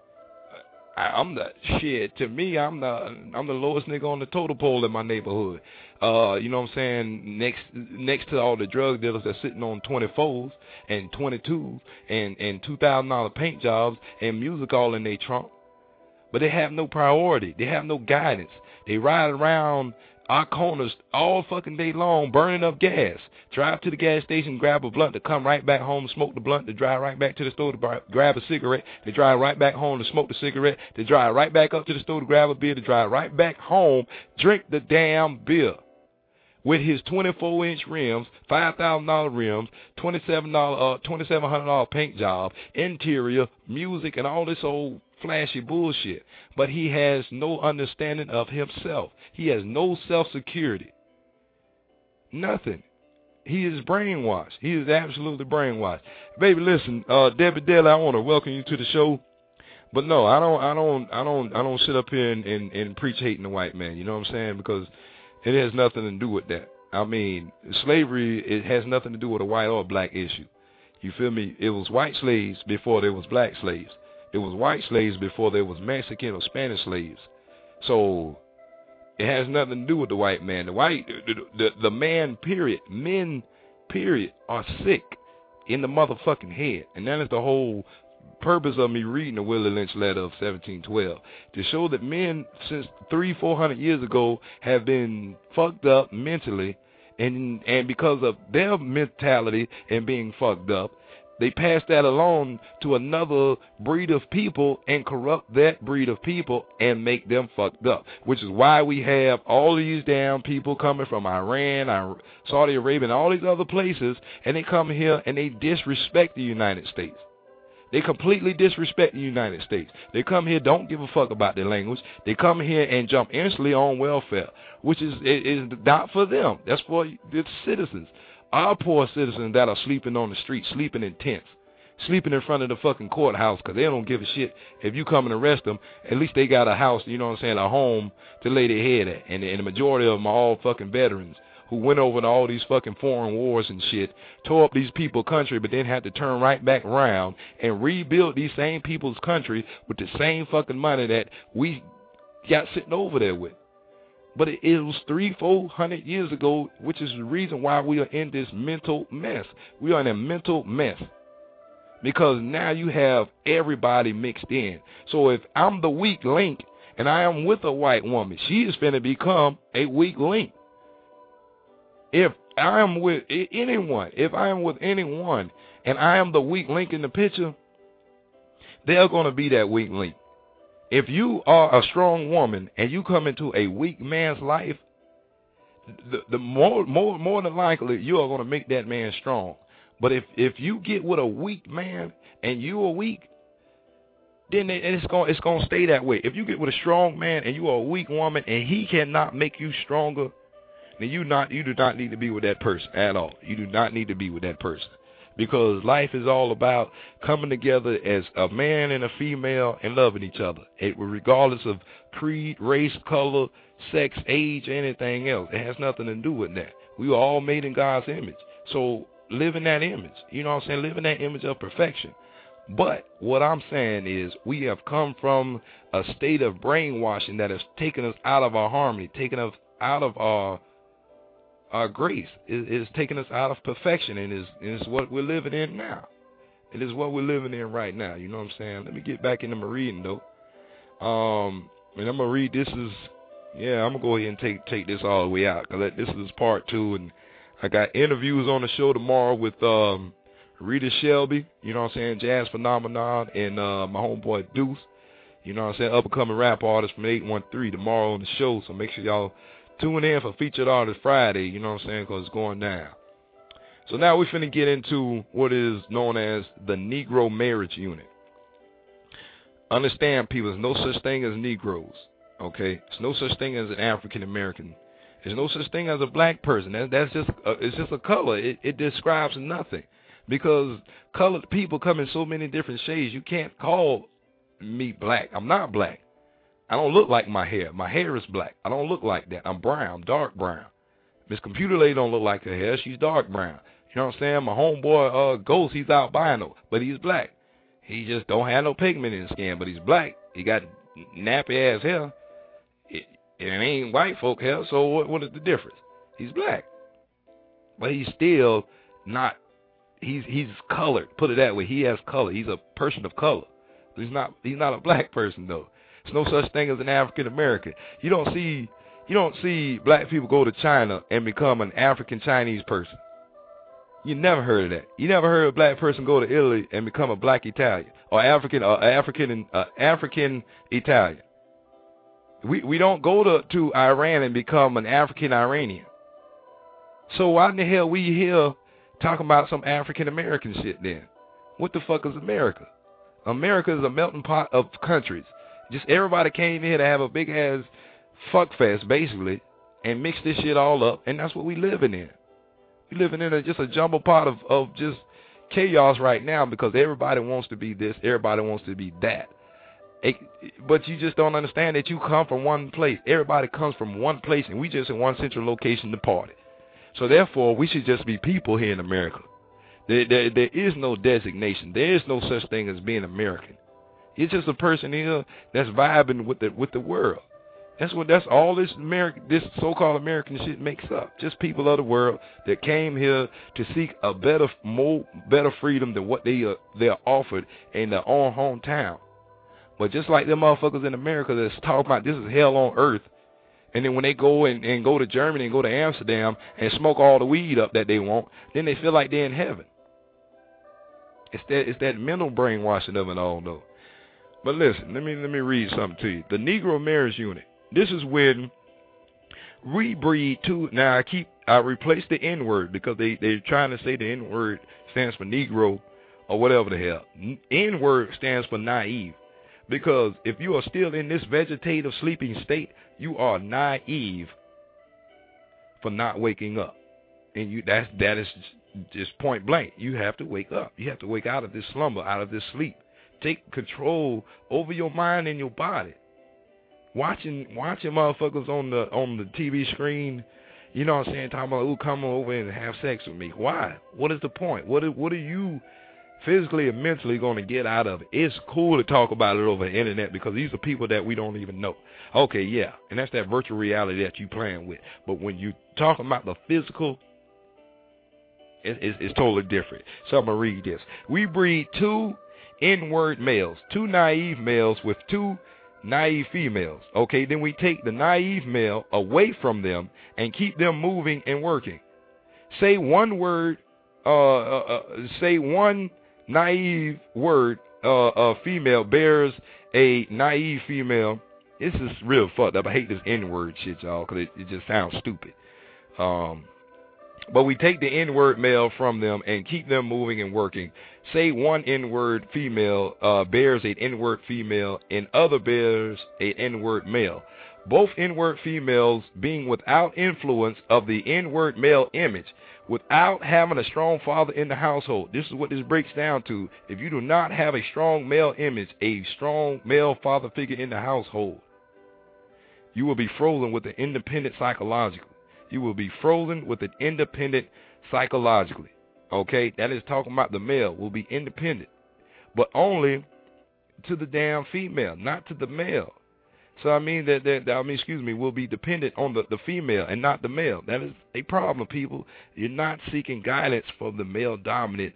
I'm the shit. To me, I'm the lowest nigga on the totem pole in my neighborhood. You know what I'm saying? Next to all the drug dealers that's sitting on 24s and 22s and $2,000 paint jobs and music all in their trunk. But they have no priority. They have no guidance. They ride around our corners all fucking day long, burning up gas. Drive to the gas station, grab a blunt, to come right back home, smoke the blunt, to drive right back to the store to grab a cigarette, to drive right back home to smoke the cigarette, to drive right back up to the store to grab a beer, to drive right back home, drink the damn beer. With his 24-inch rims, $5,000 rims, $2,700 paint job, interior, music, and all this old flashy bullshit. But he has no understanding of himself. He has no self-security. Nothing. He is brainwashed. He is absolutely brainwashed. Baby, listen, Debbie Daly, I want to welcome you to the show. But no, I don't sit up here and preach hating the white man. You know what I'm saying? Because it has nothing to do with that. I mean, slavery, it has nothing to do with a white or black issue. You feel me? It was white slaves before there was black slaves. It was white slaves before there was Mexican or Spanish slaves. So it has nothing to do with the white man. The man, period, men, period, are sick in the motherfucking head. And that is the whole purpose of me reading the Willie Lynch letter of 1712, to show that men since 300-400 years ago have been fucked up mentally, and because of their mentality and being fucked up, they pass that along to another breed of people and corrupt that breed of people and make them fucked up, which is why we have all these damn people coming from Iran, Saudi Arabia, and all these other places, and they come here and they disrespect the United States. They completely disrespect the United States. They come here, don't give a fuck about their language. They come here and jump instantly on welfare, which is not for them. That's for the citizens. Our poor citizens that are sleeping on the street, sleeping in tents, sleeping in front of the fucking courthouse because they don't give a shit. If you come and arrest them, at least they got a house, you know what I'm saying, a home to lay their head at. And the majority of them are all fucking veterans who went over to all these fucking foreign wars and shit, tore up these people's country, but then had to turn right back around and rebuild these same people's country with the same fucking money that we got sitting over there with. But it was 300-400 years ago, which is the reason why we are in this mental mess. We are in a mental mess because now you have everybody mixed in. So if I'm the weak link and I am with a white woman, she is finna become a weak link. If I am with anyone, and I am the weak link in the picture, they're going to be that weak link. If you are a strong woman and you come into a weak man's life, the more than likely you are going to make that man strong. But if you get with a weak man and you are weak, then it's going to stay that way. If you get with a strong man and you are a weak woman and he cannot make you stronger, then you do not need to be with that person at all. You do not need to be with that person. Because life is all about coming together as a man and a female and loving each other, regardless of creed, race, color, sex, age, anything else. It has nothing to do with that. We were all made in God's image. So live in that image. You know what I'm saying? Live in that image of perfection. But what I'm saying is we have come from a state of brainwashing that has taken us out of our harmony, taken us out of our grace. It is taking us out of perfection, and is what we're living in now. It is what we're living in right now. You know what I'm saying? Let me get back into my reading, though. And I'm going to read this I'm going to go ahead and take this all the way out, because this is part 2, and I got interviews on the show tomorrow with Rita Shelby, you know what I'm saying, Jazz Phenomenon, and my homeboy Deuce, you know what I'm saying, up-and-coming rap artist from 813 tomorrow on the show, so make sure y'all tune in for Featured Artist Friday, you know what I'm saying, because it's going down. So now we're finna get into what is known as the Negro Marriage Unit. Understand, people, there's no such thing as Negroes, okay? There's no such thing as an African American. There's no such thing as a black person. That's just it's just a color. It describes nothing, because colored people come in so many different shades. You can't call me black. I'm not black. I don't look like my hair. My hair is black. I don't look like that. I'm brown. I'm dark brown. Miss Computer Lady don't look like her hair. She's dark brown. You know what I'm saying? My homeboy Ghost, he's albino, but he's black. He just don't have no pigment in his skin, but he's black. He got nappy ass hair. It ain't white folk hair, so what is the difference? He's black. But he's still not, he's colored. Put it that way. He has color. He's a person of color. He's not a black person, though. There's no such thing as an African American. You don't see black people go to China and become an African Chinese person. You never heard of that. You never heard a black person go to Italy and become a black Italian or African Italian. We don't go to Iran and become an African Iranian. So why in the hell we here talking about some African American shit then? What the fuck is America? America is a melting pot of countries. Just everybody came here to have a big ass fuck fest, basically, and mix this shit all up, and that's what we living in. We living in just a jumble pot of just chaos right now, because everybody wants to be this, everybody wants to be that. But you just don't understand that you come from one place. Everybody comes from one place, and we just in one central location to party. So therefore, we should just be people here in America. There is no designation. There is no such thing as being American. It's just a person here that's vibing with the world. That's all this so-called American shit makes up. Just people of the world that came here to seek a better freedom than what they're offered in their own hometown. But just like them motherfuckers in America that's talking about this is hell on earth, and then when they go and go to Germany and go to Amsterdam and smoke all the weed up that they want, then they feel like they're in heaven. It's that mental brainwashing of it all, though. But listen, let me read something to you. The Negro Marriage Unit. This is when we breed two. Now I replace the N-word because they're trying to say the N-word stands for Negro or whatever the hell. N-word stands for naive, because if you are still in this vegetative sleeping state, you are naive for not waking up, and that is just point blank. You have to wake up. You have to wake out of this slumber, out of this sleep. Take control over your mind and your body. Watching motherfuckers on the TV screen, you know what I'm saying, talking about, ooh, come over and have sex with me. Why? What is the point? What are you physically and mentally going to get out of it? It's cool to talk about it over the internet because these are people that we don't even know. Okay, yeah, and that's that virtual reality that you playing with. But when you talking about the physical, it's totally different. So I'm going to read this. We breed two N-word males, two naive males with two naive females. Okay, then we take the naive male away from them and keep them moving and working. Say one word, say one naive word, a female bears a naive female. This is real fucked up. I hate this N-word shit, y'all, because it just sounds stupid. But we take the N-word male from them and keep them moving and working. Say one N-word female bears an N-word female and other bears an N-word male. Both N-word females being without influence of the N-word male image, without having a strong father in the household. This is what this breaks down to. If you do not have a strong male image, a strong male father figure in the household, you will be frozen with an independent psychologically. You will be frozen with an independent psychologically. Okay, that is talking about the male will be independent, but only to the damn female, not to the male. So I mean will be dependent on the female and not the male. That is a problem, people. You're not seeking guidance from the male dominant,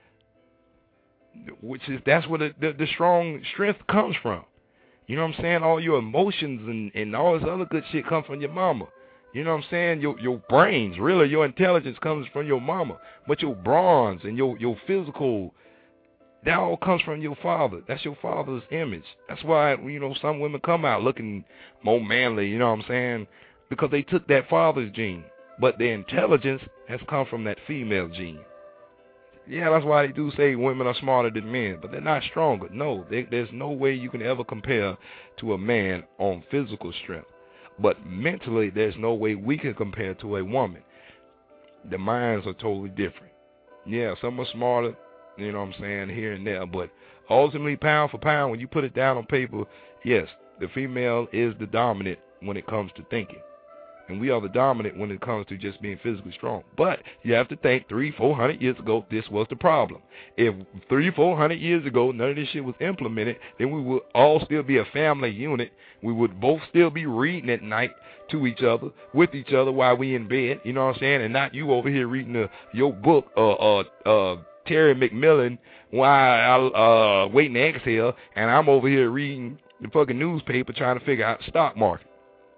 that's where the strong strength comes from. You know what I'm saying? All your emotions and all this other good shit comes from your mama. You know what I'm saying? Your brains, really, your intelligence comes from your mama. But your bronze and your physical, that all comes from your father. That's your father's image. That's why, you know, some women come out looking more manly, you know what I'm saying? Because they took that father's gene. But their intelligence has come from that female gene. Yeah, that's why they do say women are smarter than men, but they're not stronger. No, there's no way you can ever compare to a man on physical strength. But mentally, there's no way we can compare to a woman. The minds are totally different. Yeah, some are smarter, you know what I'm saying, here and there. But ultimately, pound for pound, when you put it down on paper, yes, the female is the dominant when it comes to thinking. And we are the dominant when it comes to just being physically strong. But you have to think 300-400 years ago, this was the problem. If 300-400 years ago, none of this shit was implemented, then we would all still be a family unit. We would both still be reading at night to each other, with each other while we in bed, you know what I'm saying? And not you over here reading your book, Terry McMillan, while I waiting to exhale, and I'm over here reading the fucking newspaper trying to figure out the stock market.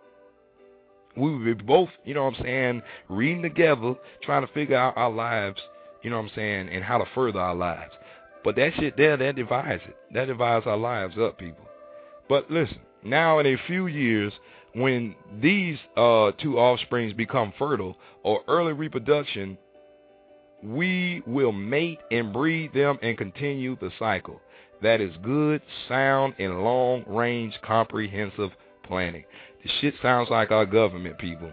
We would be both, you know what I'm saying, reading together, trying to figure out our lives, you know what I'm saying, and how to further our lives. But that shit there, that divides it. That divides our lives up, people. But listen, now in a few years, when these two offsprings become fertile or early reproduction, we will mate and breed them and continue the cycle. That is good, sound, and long-range comprehensive planning. This shit sounds like our government, people.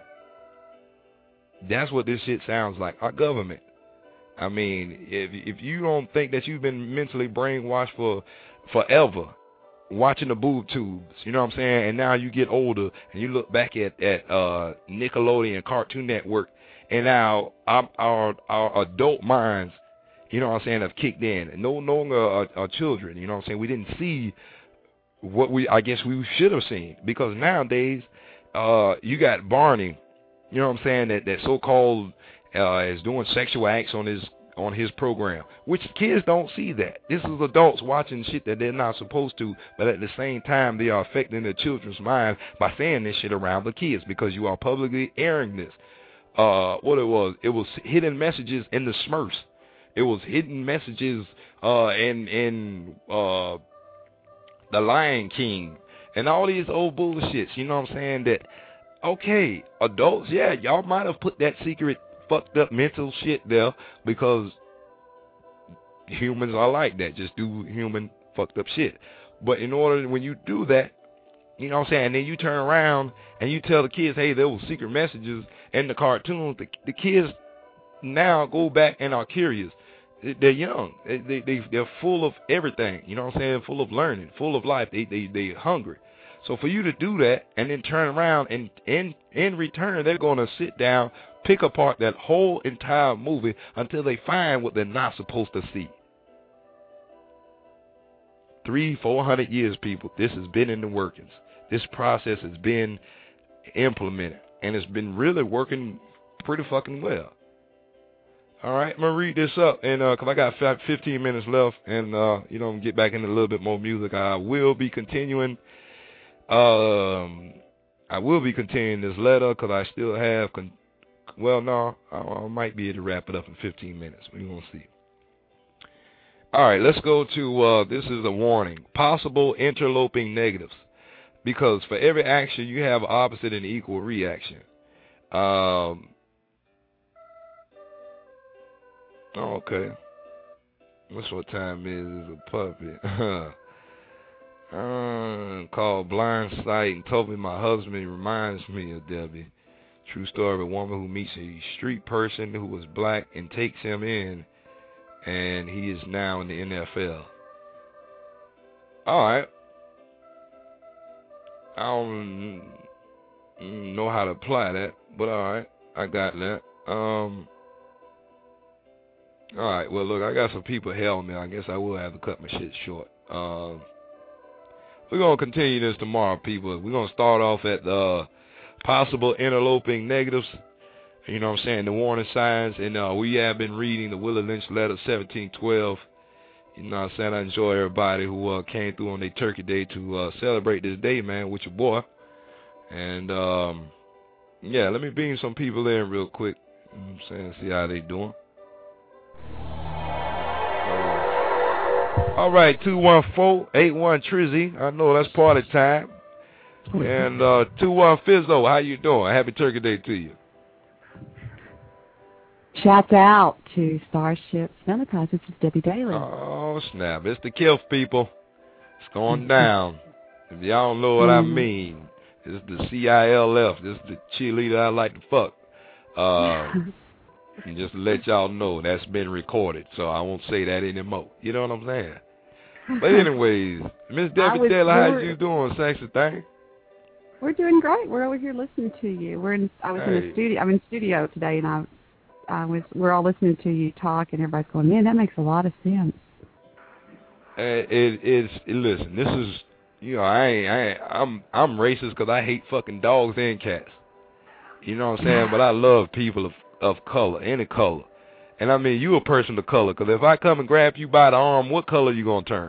That's what this shit sounds like, our government. I mean, if you don't think that you've been mentally brainwashed for forever, watching the boob tubes, you know what I'm saying, and now you get older and you look back at Nickelodeon, Cartoon Network, and now our adult minds, you know what I'm saying, have kicked in. And no longer are children, you know what I'm saying. We didn't see what I guess we should have seen, because nowadays you got Barney, you know what I'm saying, that so-called is doing sexual acts on his program, which kids don't see that. This is adults watching shit that they're not supposed to, but at the same time they are affecting their children's minds by saying this shit around the kids, because you are publicly airing this. What it was hidden messages in the Smurfs. It was hidden messages in The Lion King, and all these old bullshits, you know what I'm saying, that, okay, adults, yeah, y'all might have put that secret fucked up mental shit there, because humans are like that, just do human fucked up shit. But in order, when you do that, you know what I'm saying, and then you turn around and you tell the kids, hey, there was secret messages in the cartoons, the kids now go back and are curious. They're young. They're full of everything. You know what I'm saying? Full of learning, full of life. They're hungry. So for you to do that and then turn around and in return, they're going to sit down, pick apart that whole entire movie until they find what they're not supposed to see. 300-400 years, people. This has been in the workings. This process has been implemented, and it's been really working pretty fucking well. All right, I'm going to read this up, and because I got 15 minutes left, and, get back into a little bit more music. I will be continuing I will be continuing this letter because I still have. Well, no, I might be able to wrap it up in 15 minutes. We're gonna see. All right, let's go to. This is a warning: possible interloping negatives, because for every action you have opposite and equal reaction. Okay. What's what time is a puppy? Called Blind Sight and told me my husband reminds me of Debbie. True story of a woman who meets a street person who was black and takes him in, and he is now in the NFL. Alright. I don't know how to apply that, but alright. I got that. Alright, well look, I got some people helping me. I guess I will have to cut my shit short. We're going to continue this tomorrow, people. We're going to start off at the possible interloping negatives. You know what I'm saying? The warning signs. And we have been reading the Willie Lynch letter 1712. You know what I'm saying? I enjoy everybody who came through on their turkey day to celebrate this day, man, with your boy. And, yeah, let me bring some people in real quick. You know what I'm saying? See how they doing. All right, 214-81-Trizzy. I know that's party time. And 21-Fizzo, how you doing? Happy Turkey Day to you. Shout out to Starship Smellicause. This is Debbie Daly. Oh, snap. It's the Kilf people. It's going down. If y'all don't know what I mean, it's the CILF. This is the cheerleader I like to fuck. And just to let y'all know, that's been recorded, so I won't say that anymore. You know what I'm saying? But anyways, Miss Debbie Taylor, how you doing, sexy thing? We're doing great. We're over here listening to you. I was in the studio. I'm in studio today, and we're all listening to you talk, and everybody's going, man, that makes a lot of sense. Listen, this is, you know, I'm racist because I hate fucking dogs and cats. You know what I'm saying? But I love people of color, any color. And I mean, you a person of color, because if I come and grab you by the arm, what color you going to turn?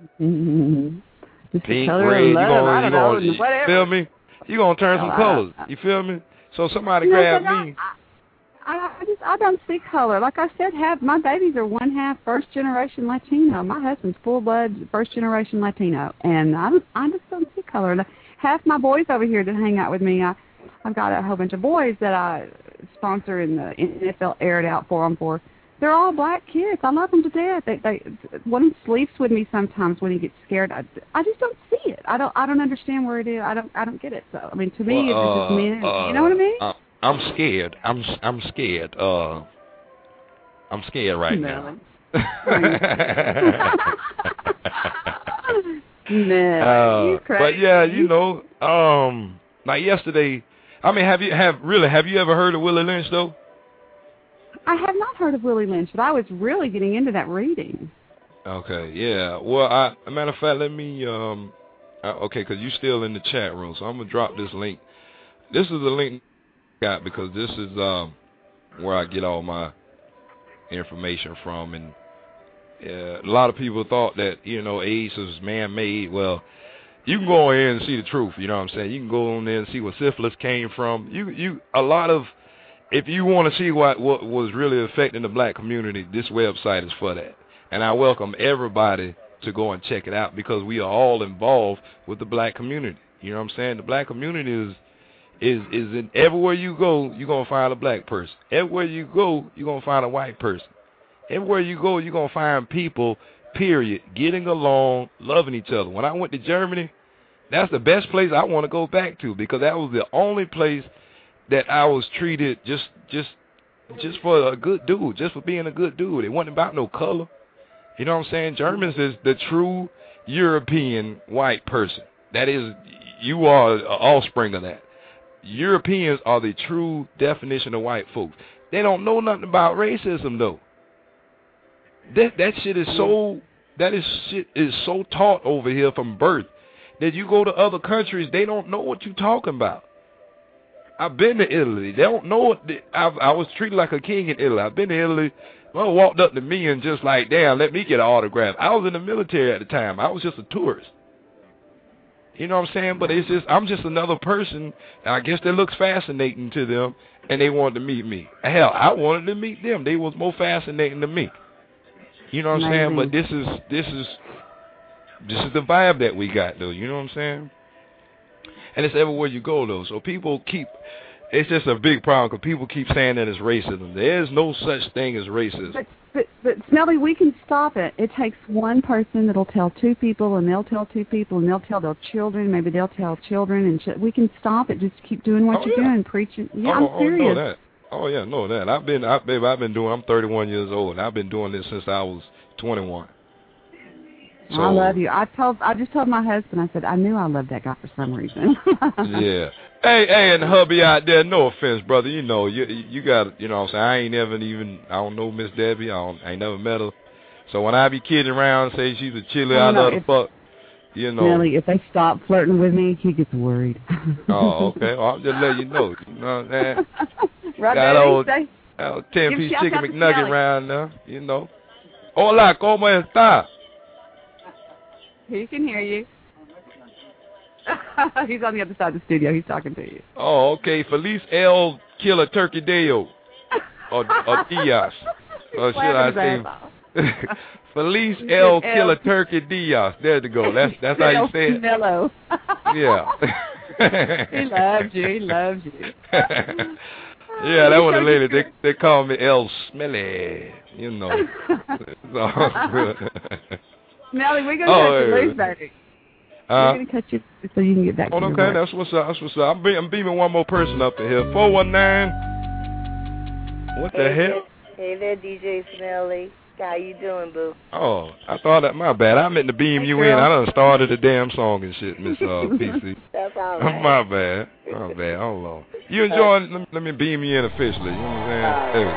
Pink, red, you going to, feel me? You going to turn some colors, you feel me? So somebody grab me. I don't see color. Like I said, my babies are 1/2 first-generation Latino. My husband's full-blood first-generation Latino, and I just don't see color. And half my boys over here that hang out with me, I've got a whole bunch of boys that I sponsor and the NFL aired out for them for. They're all black kids. I love them to death. One of them sleeps with me sometimes when he gets scared. I just don't see it. I don't understand where it is. I don't get it. So I mean, to me, it's just men. You know what I mean? I'm scared. I'm scared. I'm scared right now. No, you crazy. But yeah, you know, like yesterday. I mean, have you ever heard of Willie Lynch though? I have not heard of Willie Lynch, but I was really getting into that reading. Okay, yeah. Well, as a matter of fact, let me okay, because you're still in the chat room, so I'm gonna drop this link. This is the link I got because this is where I get all my information from, and a lot of people thought that, you know, AIDS was man-made. Well, you can go in and see the truth, you know what I'm saying? You can go on there and see where syphilis came from. If you want to see what was really affecting the black community, this website is for that. And I welcome everybody to go and check it out because we are all involved with the black community. You know what I'm saying? The black community is in everywhere you go, you're going to find a black person. Everywhere you go, you're going to find a white person. Everywhere you go, you're going to find people, period, getting along, loving each other. When I went to Germany, that's the best place I want to go back to because that was the only place that I was treated just for a good dude, just for being a good dude. It wasn't about no color. You know what I'm saying? Germans is the true European white person. That is, you are an offspring of that. Europeans are the true definition of white folks. They don't know nothing about racism though. That shit is so taught over here from birth that you go to other countries, they don't know what you're talking about. I've been to Italy. They don't know it. I was treated like a king in Italy. I've been to Italy. Someone walked up to me and just like, damn, let me get an autograph. I was in the military at the time. I was just a tourist. You know what I'm saying? But it's just, I'm just another person, and I guess that looks fascinating to them, and they wanted to meet me. Hell, I wanted to meet them. They was more fascinating to me. You know what I'm saying? But this is the vibe that we got, though. You know what I'm saying? And it's everywhere you go, though. So people keep, it's just a big problem because people keep saying that it's racism. There is no such thing as racism. But Smelly, we can stop it. It takes one person that'll tell two people, and they'll tell two people, and they'll tell their children. Maybe they'll tell children, and we can stop it. Just keep doing what you're doing, preaching. Yeah, I'm serious. Know that. Oh yeah, know that. I've been doing. I'm 31 years old, and I've been doing this since I was 21. So, I love you. I just told my husband. I said I knew I loved that guy for some reason. Yeah. Hey, and hubby out there, no offense, brother. You know, you got, you know what I'm saying, I ain't never even, I don't know Miss Debbie. I ain't never met her. So when I be kidding around and say she's a chili, I love the fuck, you know. Nelly, if they stop flirting with me, he gets worried. Oh, okay. Well, I'm just letting you know. You know what I'm saying? Right, got old 10-piece chicken McNugget around there, you know. Hola, ¿cómo está? He can hear you. He's on the other side of the studio. He's talking to you. Oh, okay. Feliz El Killer Turkey Deo. Or Diaz. Or should I say? Feliz El Killer Turkey Diaz. There you go. That's how you say it. Mellow. Yeah. He loves you. He loves you. Yeah, that one the lady. They call me El Smelly. You know. Nelly, we're going to lose, baby. We're going to cut you so you can get back to your okay, work. that's what's up. That's what's up. I'm beaming one more person up to here. 419. What the hell? Hey there, DJ Smelly. How you doing, boo? Oh, I thought that, my bad. I meant to beam you in. I done started the damn song and shit, Miss PC. That's all right. My bad. My bad. Hold on. You enjoying? Let me beam you in officially. You know what I'm saying?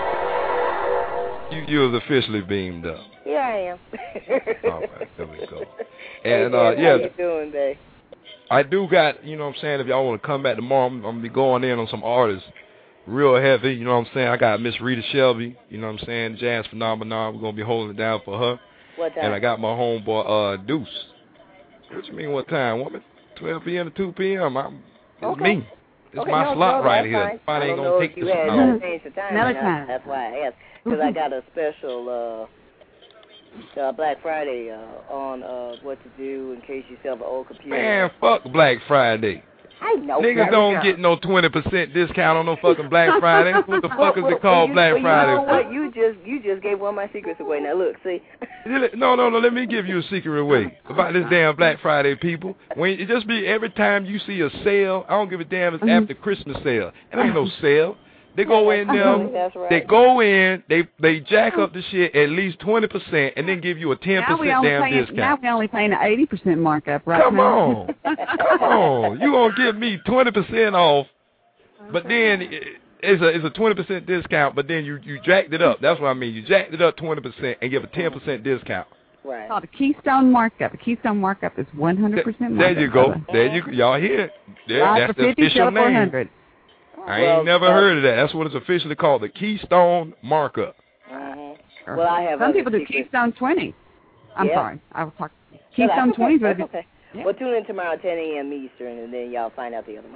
Hey. You was officially beamed up. Yeah, I am. All right, there we go. And how you doing, babe? I do got, you know what I'm saying, if y'all want to come back tomorrow, I'm going to be going in on some artists real heavy, you know what I'm saying. I got Miss Rita Shelby, you know what I'm saying, Jazz Phenomenon. We're going to be holding it down for her. What time? And I got my homeboy, Deuce. What you mean what time, woman? 12 p.m. to 2 p.m. It's me. It's my slot right here. Everybody ain't going to take this out. That's why I asked. Because I got a special Black Friday on what to do in case you sell the old computer. Man, fuck Black Friday. I know. Niggas don't get no 20% discount on no fucking Black Friday. What the fuck is it called Black Friday? You know what? You just gave one of my secrets away. Now look, see. No. Let me give you a secret away about this damn Black Friday, people. When it just be every time you see a sale, I don't give a damn if it's after Christmas sale. It ain't no sale. They go in there, right. They go in, they jack up the shit at least 20% and then give you a 10% damn discount. Now we only paying an 80% markup right Come now. Come on. You gonna give me 20% off, but then it's a 20% discount, but then you jacked it up. That's what I mean. You jacked it up 20% and give a 10% discount. Right. It's called a Keystone markup. A Keystone markup is 100% markup. There you go. There you go. Y'all hear it. That's the official name. 400. I ain't never heard of that. That's what it's officially called, the Keystone markup. Well, I have some people do Keystone 20. I'm sorry. I was talking. Keystone 20 is what it is. Okay. Yeah. Well, tune in tomorrow at 10 a.m. Eastern, and then y'all find out the other one.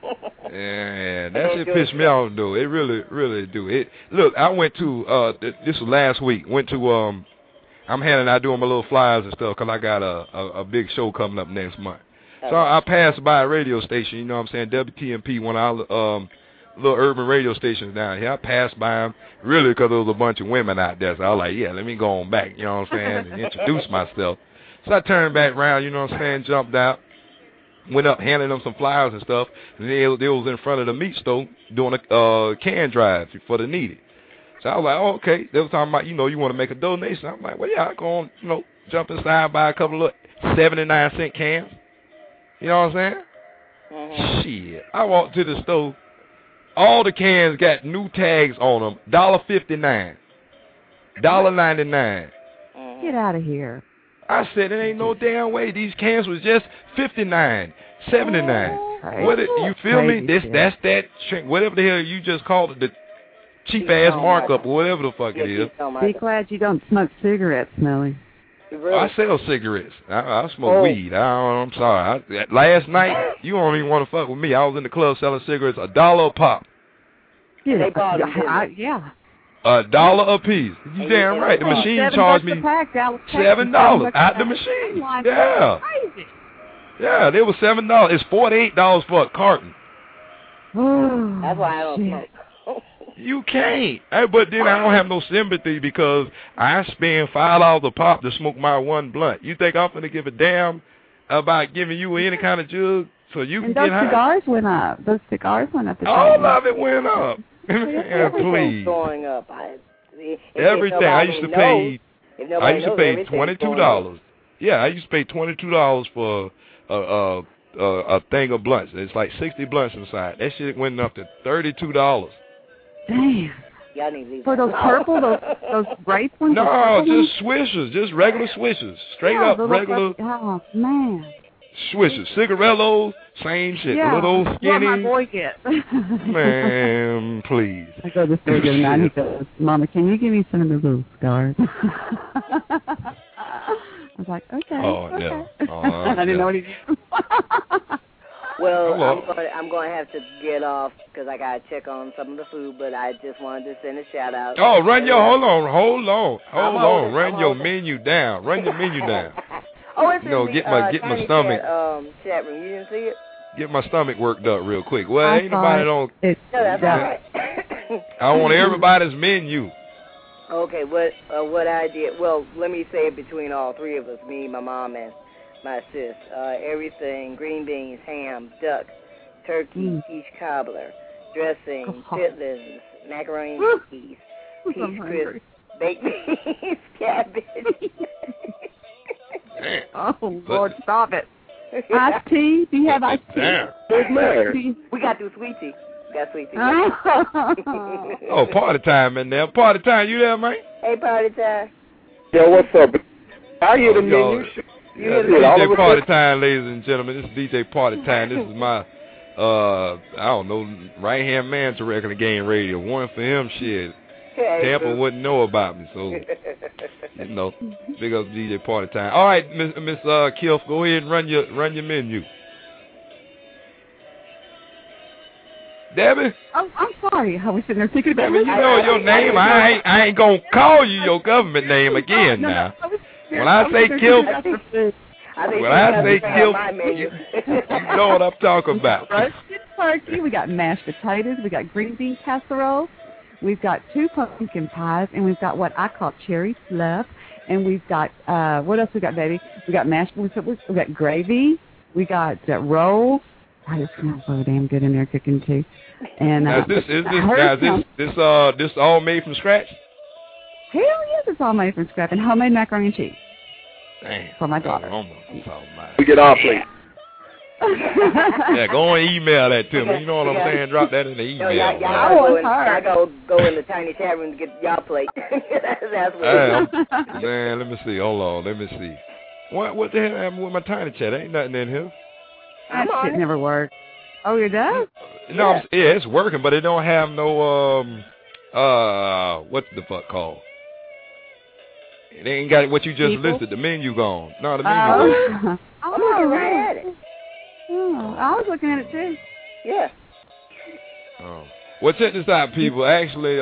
Yeah, that shit pissed me off, though. It really, really do. Look, I went to, this was last week, went to, I'm handing out doing my little flyers and stuff because I got a big show coming up next month. So I passed by a radio station, you know what I'm saying, WTMP, one of our little urban radio stations down here. I passed by them really because there was a bunch of women out there. So I was like, yeah, let me go on back, you know what I'm saying, and introduce myself. So I turned back around, you know what I'm saying, jumped out, went up, handed them some flyers and stuff, and they was in front of the meat store doing a can drive for the needy. So I was like, oh, okay. They were talking about, you know, you want to make a donation. I'm like, well, yeah, I'll go on, you know, jump inside, buy a couple of 79-cent cans. You know what I'm saying? Shit. I walked to the store. All the cans got new tags on them. $1.59. $1.99. Get out of here. I said, it ain't no damn way. These cans was just $59, $79. What it, you feel me? That's that whatever the hell you just called it, the cheap ass markup or whatever the fuck it is. Be glad you don't smoke cigarettes, Smelly. Really? I sell cigarettes. I smoke weed. I'm sorry. Last night, you don't even want to fuck with me. I was in the club selling cigarettes, $1 a pop. Yeah, They bought them, yeah. $1 a piece. You damn right. The machine charged me $7 at the machine. Yeah. Yeah, they were $7. It's $48 for a carton. That's why I don't smoke. You can't. But then I don't have no sympathy because I spend $5 a pop to smoke my one blunt. You think I'm gonna give a damn about giving you any kind of jug so you can get high? Those cigars went up. Those cigars went up. All of it went up. Everything's going up. Everything. I used to pay $22. Yeah, I used to pay $22 for a thing of blunts. It's like 60 blunts inside. That shit went up to $32. Damn. Y'all need to leave for those purple, those grape ones? No, just swishers, just regular swishers, straight up regular. Oh man. Swishers, cigarillos, same shit. Yeah, little skinny. What my boy gets. Man, please. I go to the store the other night and he goes, "Mama, can you give me some of the little cigars?" I was like, okay. Oh, okay. yeah. I didn't know what he did. Well, I'm going to have to get off because I got to check on some of the food, but I just wanted to send a shout out. Oh, hold on. Run your menu down. Run your menu down. Oh, it's get my stomach. Chat room. You didn't see it? Get my stomach worked up real quick. Well, ain't nobody on. No, that's all right. I want everybody's menu. Okay, what I did, well, let me say it between all three of us, me, my mom, and my sis. Everything, green beans, ham, duck, turkey, peach cobbler, dressing, chitlins, macaroni and cheese, peach crisp, baked beans, cabbage. Oh, Lord, stop it. Iced tea? Do you have iced tea? We got through sweet tea. Got sweet tea. Oh, party time in there. Party time, you there, man? Hey, party time. Yo, what's up? I hear the menu. DJ Party Time, ladies and gentlemen. This is DJ Party Time. This is my, I don't know, right-hand man to Regular Game Radio. One for him, shit. Tampa wouldn't know about me, so, you know, big up DJ Party Time. All right, Miss Kilf, go ahead and run your menu. Debbie? Oh, I'm sorry. I was sitting there thinking about Debbie, you know your name. I ain't going to call you your government name again now. When I say Kilf, you know what I'm talking about. Roasted turkey, we got mashed potatoes, we got green bean casserole, we've got 2 pumpkin pies, and we've got what I call cherry fluff, and we've got, what else we got, baby? We got mashed, we got gravy, we got rolls. I just smell so damn good in there cooking too. And this all made from scratch? Hell yes, it's all made from scratch and homemade macaroni and cheese. Damn. For my daughter. We get off, please. Yeah, go and email that to me. You know what I'm saying? Drop that in the email. Y'all go in the tiny chat room to get y'all plate. That's what man, let me see. Hold on. Let me see. What the hell happened with my tiny chat? Ain't nothing in here. That shit never worked. Oh, it does? No, yeah, it's working, but it don't have no, what's the fuck called? It ain't got what you just listed. The menu gone. No, the menu gone. I'm looking right at it. Oh, I was looking at it too. Yeah. Oh. Well, check this out, people. Actually,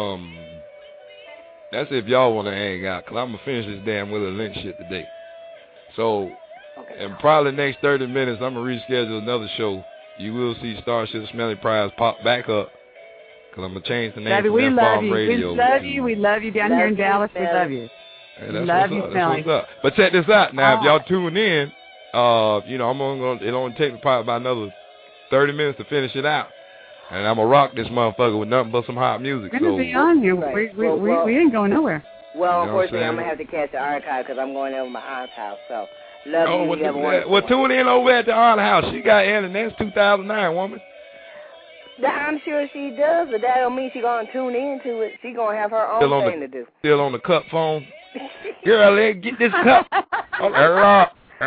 that's if y'all want to hang out, because I'm going to finish this damn Willie Lynch shit today. So, in probably the next 30 minutes, I'm going to reschedule another show. You will see Starship Smelly Prize pop back up, because I'm going to change the name from Farm Radio. We love you. We love you down here in Dallas. We love you. Hey, that's what's up. But check this out. Now, if y'all tune in, you know, it only take me probably about another 30 minutes to finish it out. And I'm going to rock this motherfucker with nothing but some hot music. We're going to be on here. We ain't going nowhere. Well, unfortunately, I'm going to have to catch the archive because I'm going over my aunt's house. So, love you. Well, tune in over at the aunt's house. She got internet. That's 2009, woman. I'm sure she does, but that don't mean she's going to tune into it. She's going to have her own thing to do. Still on the cup phone? Girl, let's get this cup. I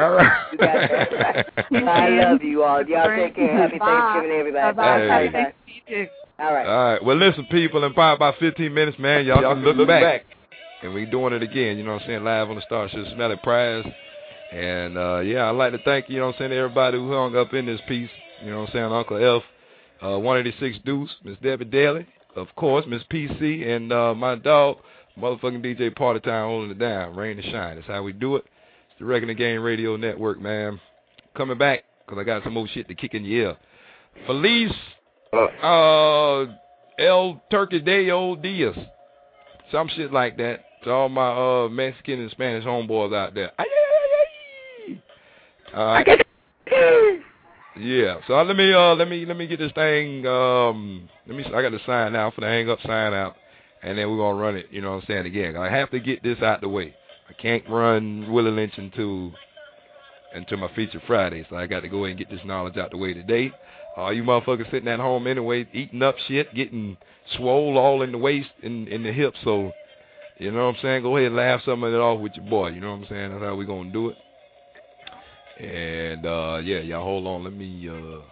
love you all. Y'all take care. Happy Thanksgiving, everybody. Bye. All right. All right. Well, listen, people, in probably about 15 minutes, man, y'all can look back. And we doing it again, you know what I'm saying, live on the Starship Smelly Prize. And, yeah, I'd like to thank, you know what I'm saying, everybody who hung up in this piece. You know what I'm saying, Uncle F, 186 Deuce, Miss Debbie Daly, of course, Miss PC, and my dog, motherfucking DJ Party Time holding it down. Rain and shine. That's how we do it. It's the Regular Game Radio Network, man. Coming back, because I got some more shit to kick in your ear. Feliz El Turkey Day Old Diaz. Some shit like that. To all my Mexican and Spanish homeboys out there. Yeah. So let me get this thing. I got to sign out for the hang up, sign out, and then we're gonna run it. You know what I'm saying again. I have to get this out the way. I can't run Willie Lynch into my feature Friday, so I got to go ahead and get this knowledge out the way today. You motherfuckers sitting at home anyway, eating up shit, getting swole all in the waist and in the hips. So, you know what I'm saying? Go ahead and laugh some of it off with your boy. You know what I'm saying? That's how we gonna do it. And yeah, y'all hold on. Let me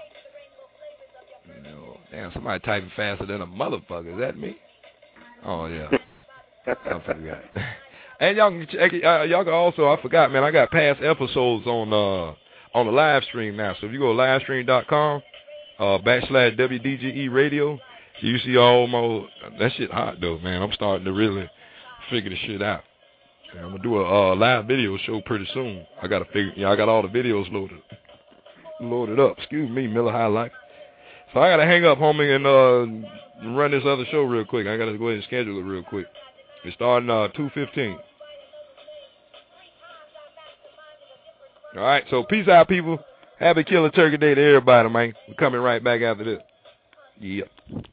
damn, somebody typing faster than a motherfucker. Is that me? Oh yeah. I forgot. And y'all can check it. Y'all can also, I forgot, man, I got past episodes on the live stream now. So if you go to livestream.com /WDGE radio, you see all my, that shit hot though, man. I'm starting to really figure the shit out. And I'm gonna do a live video show pretty soon. I gotta figure, I got all the videos loaded up. Excuse me, Miller High Life. So I gotta hang up, homie, and run this other show real quick. I gotta go ahead and schedule it real quick. It's starting 2:15. All right, so peace out, people. Happy Killer Turkey Day to everybody, man. We're coming right back after this. Yep.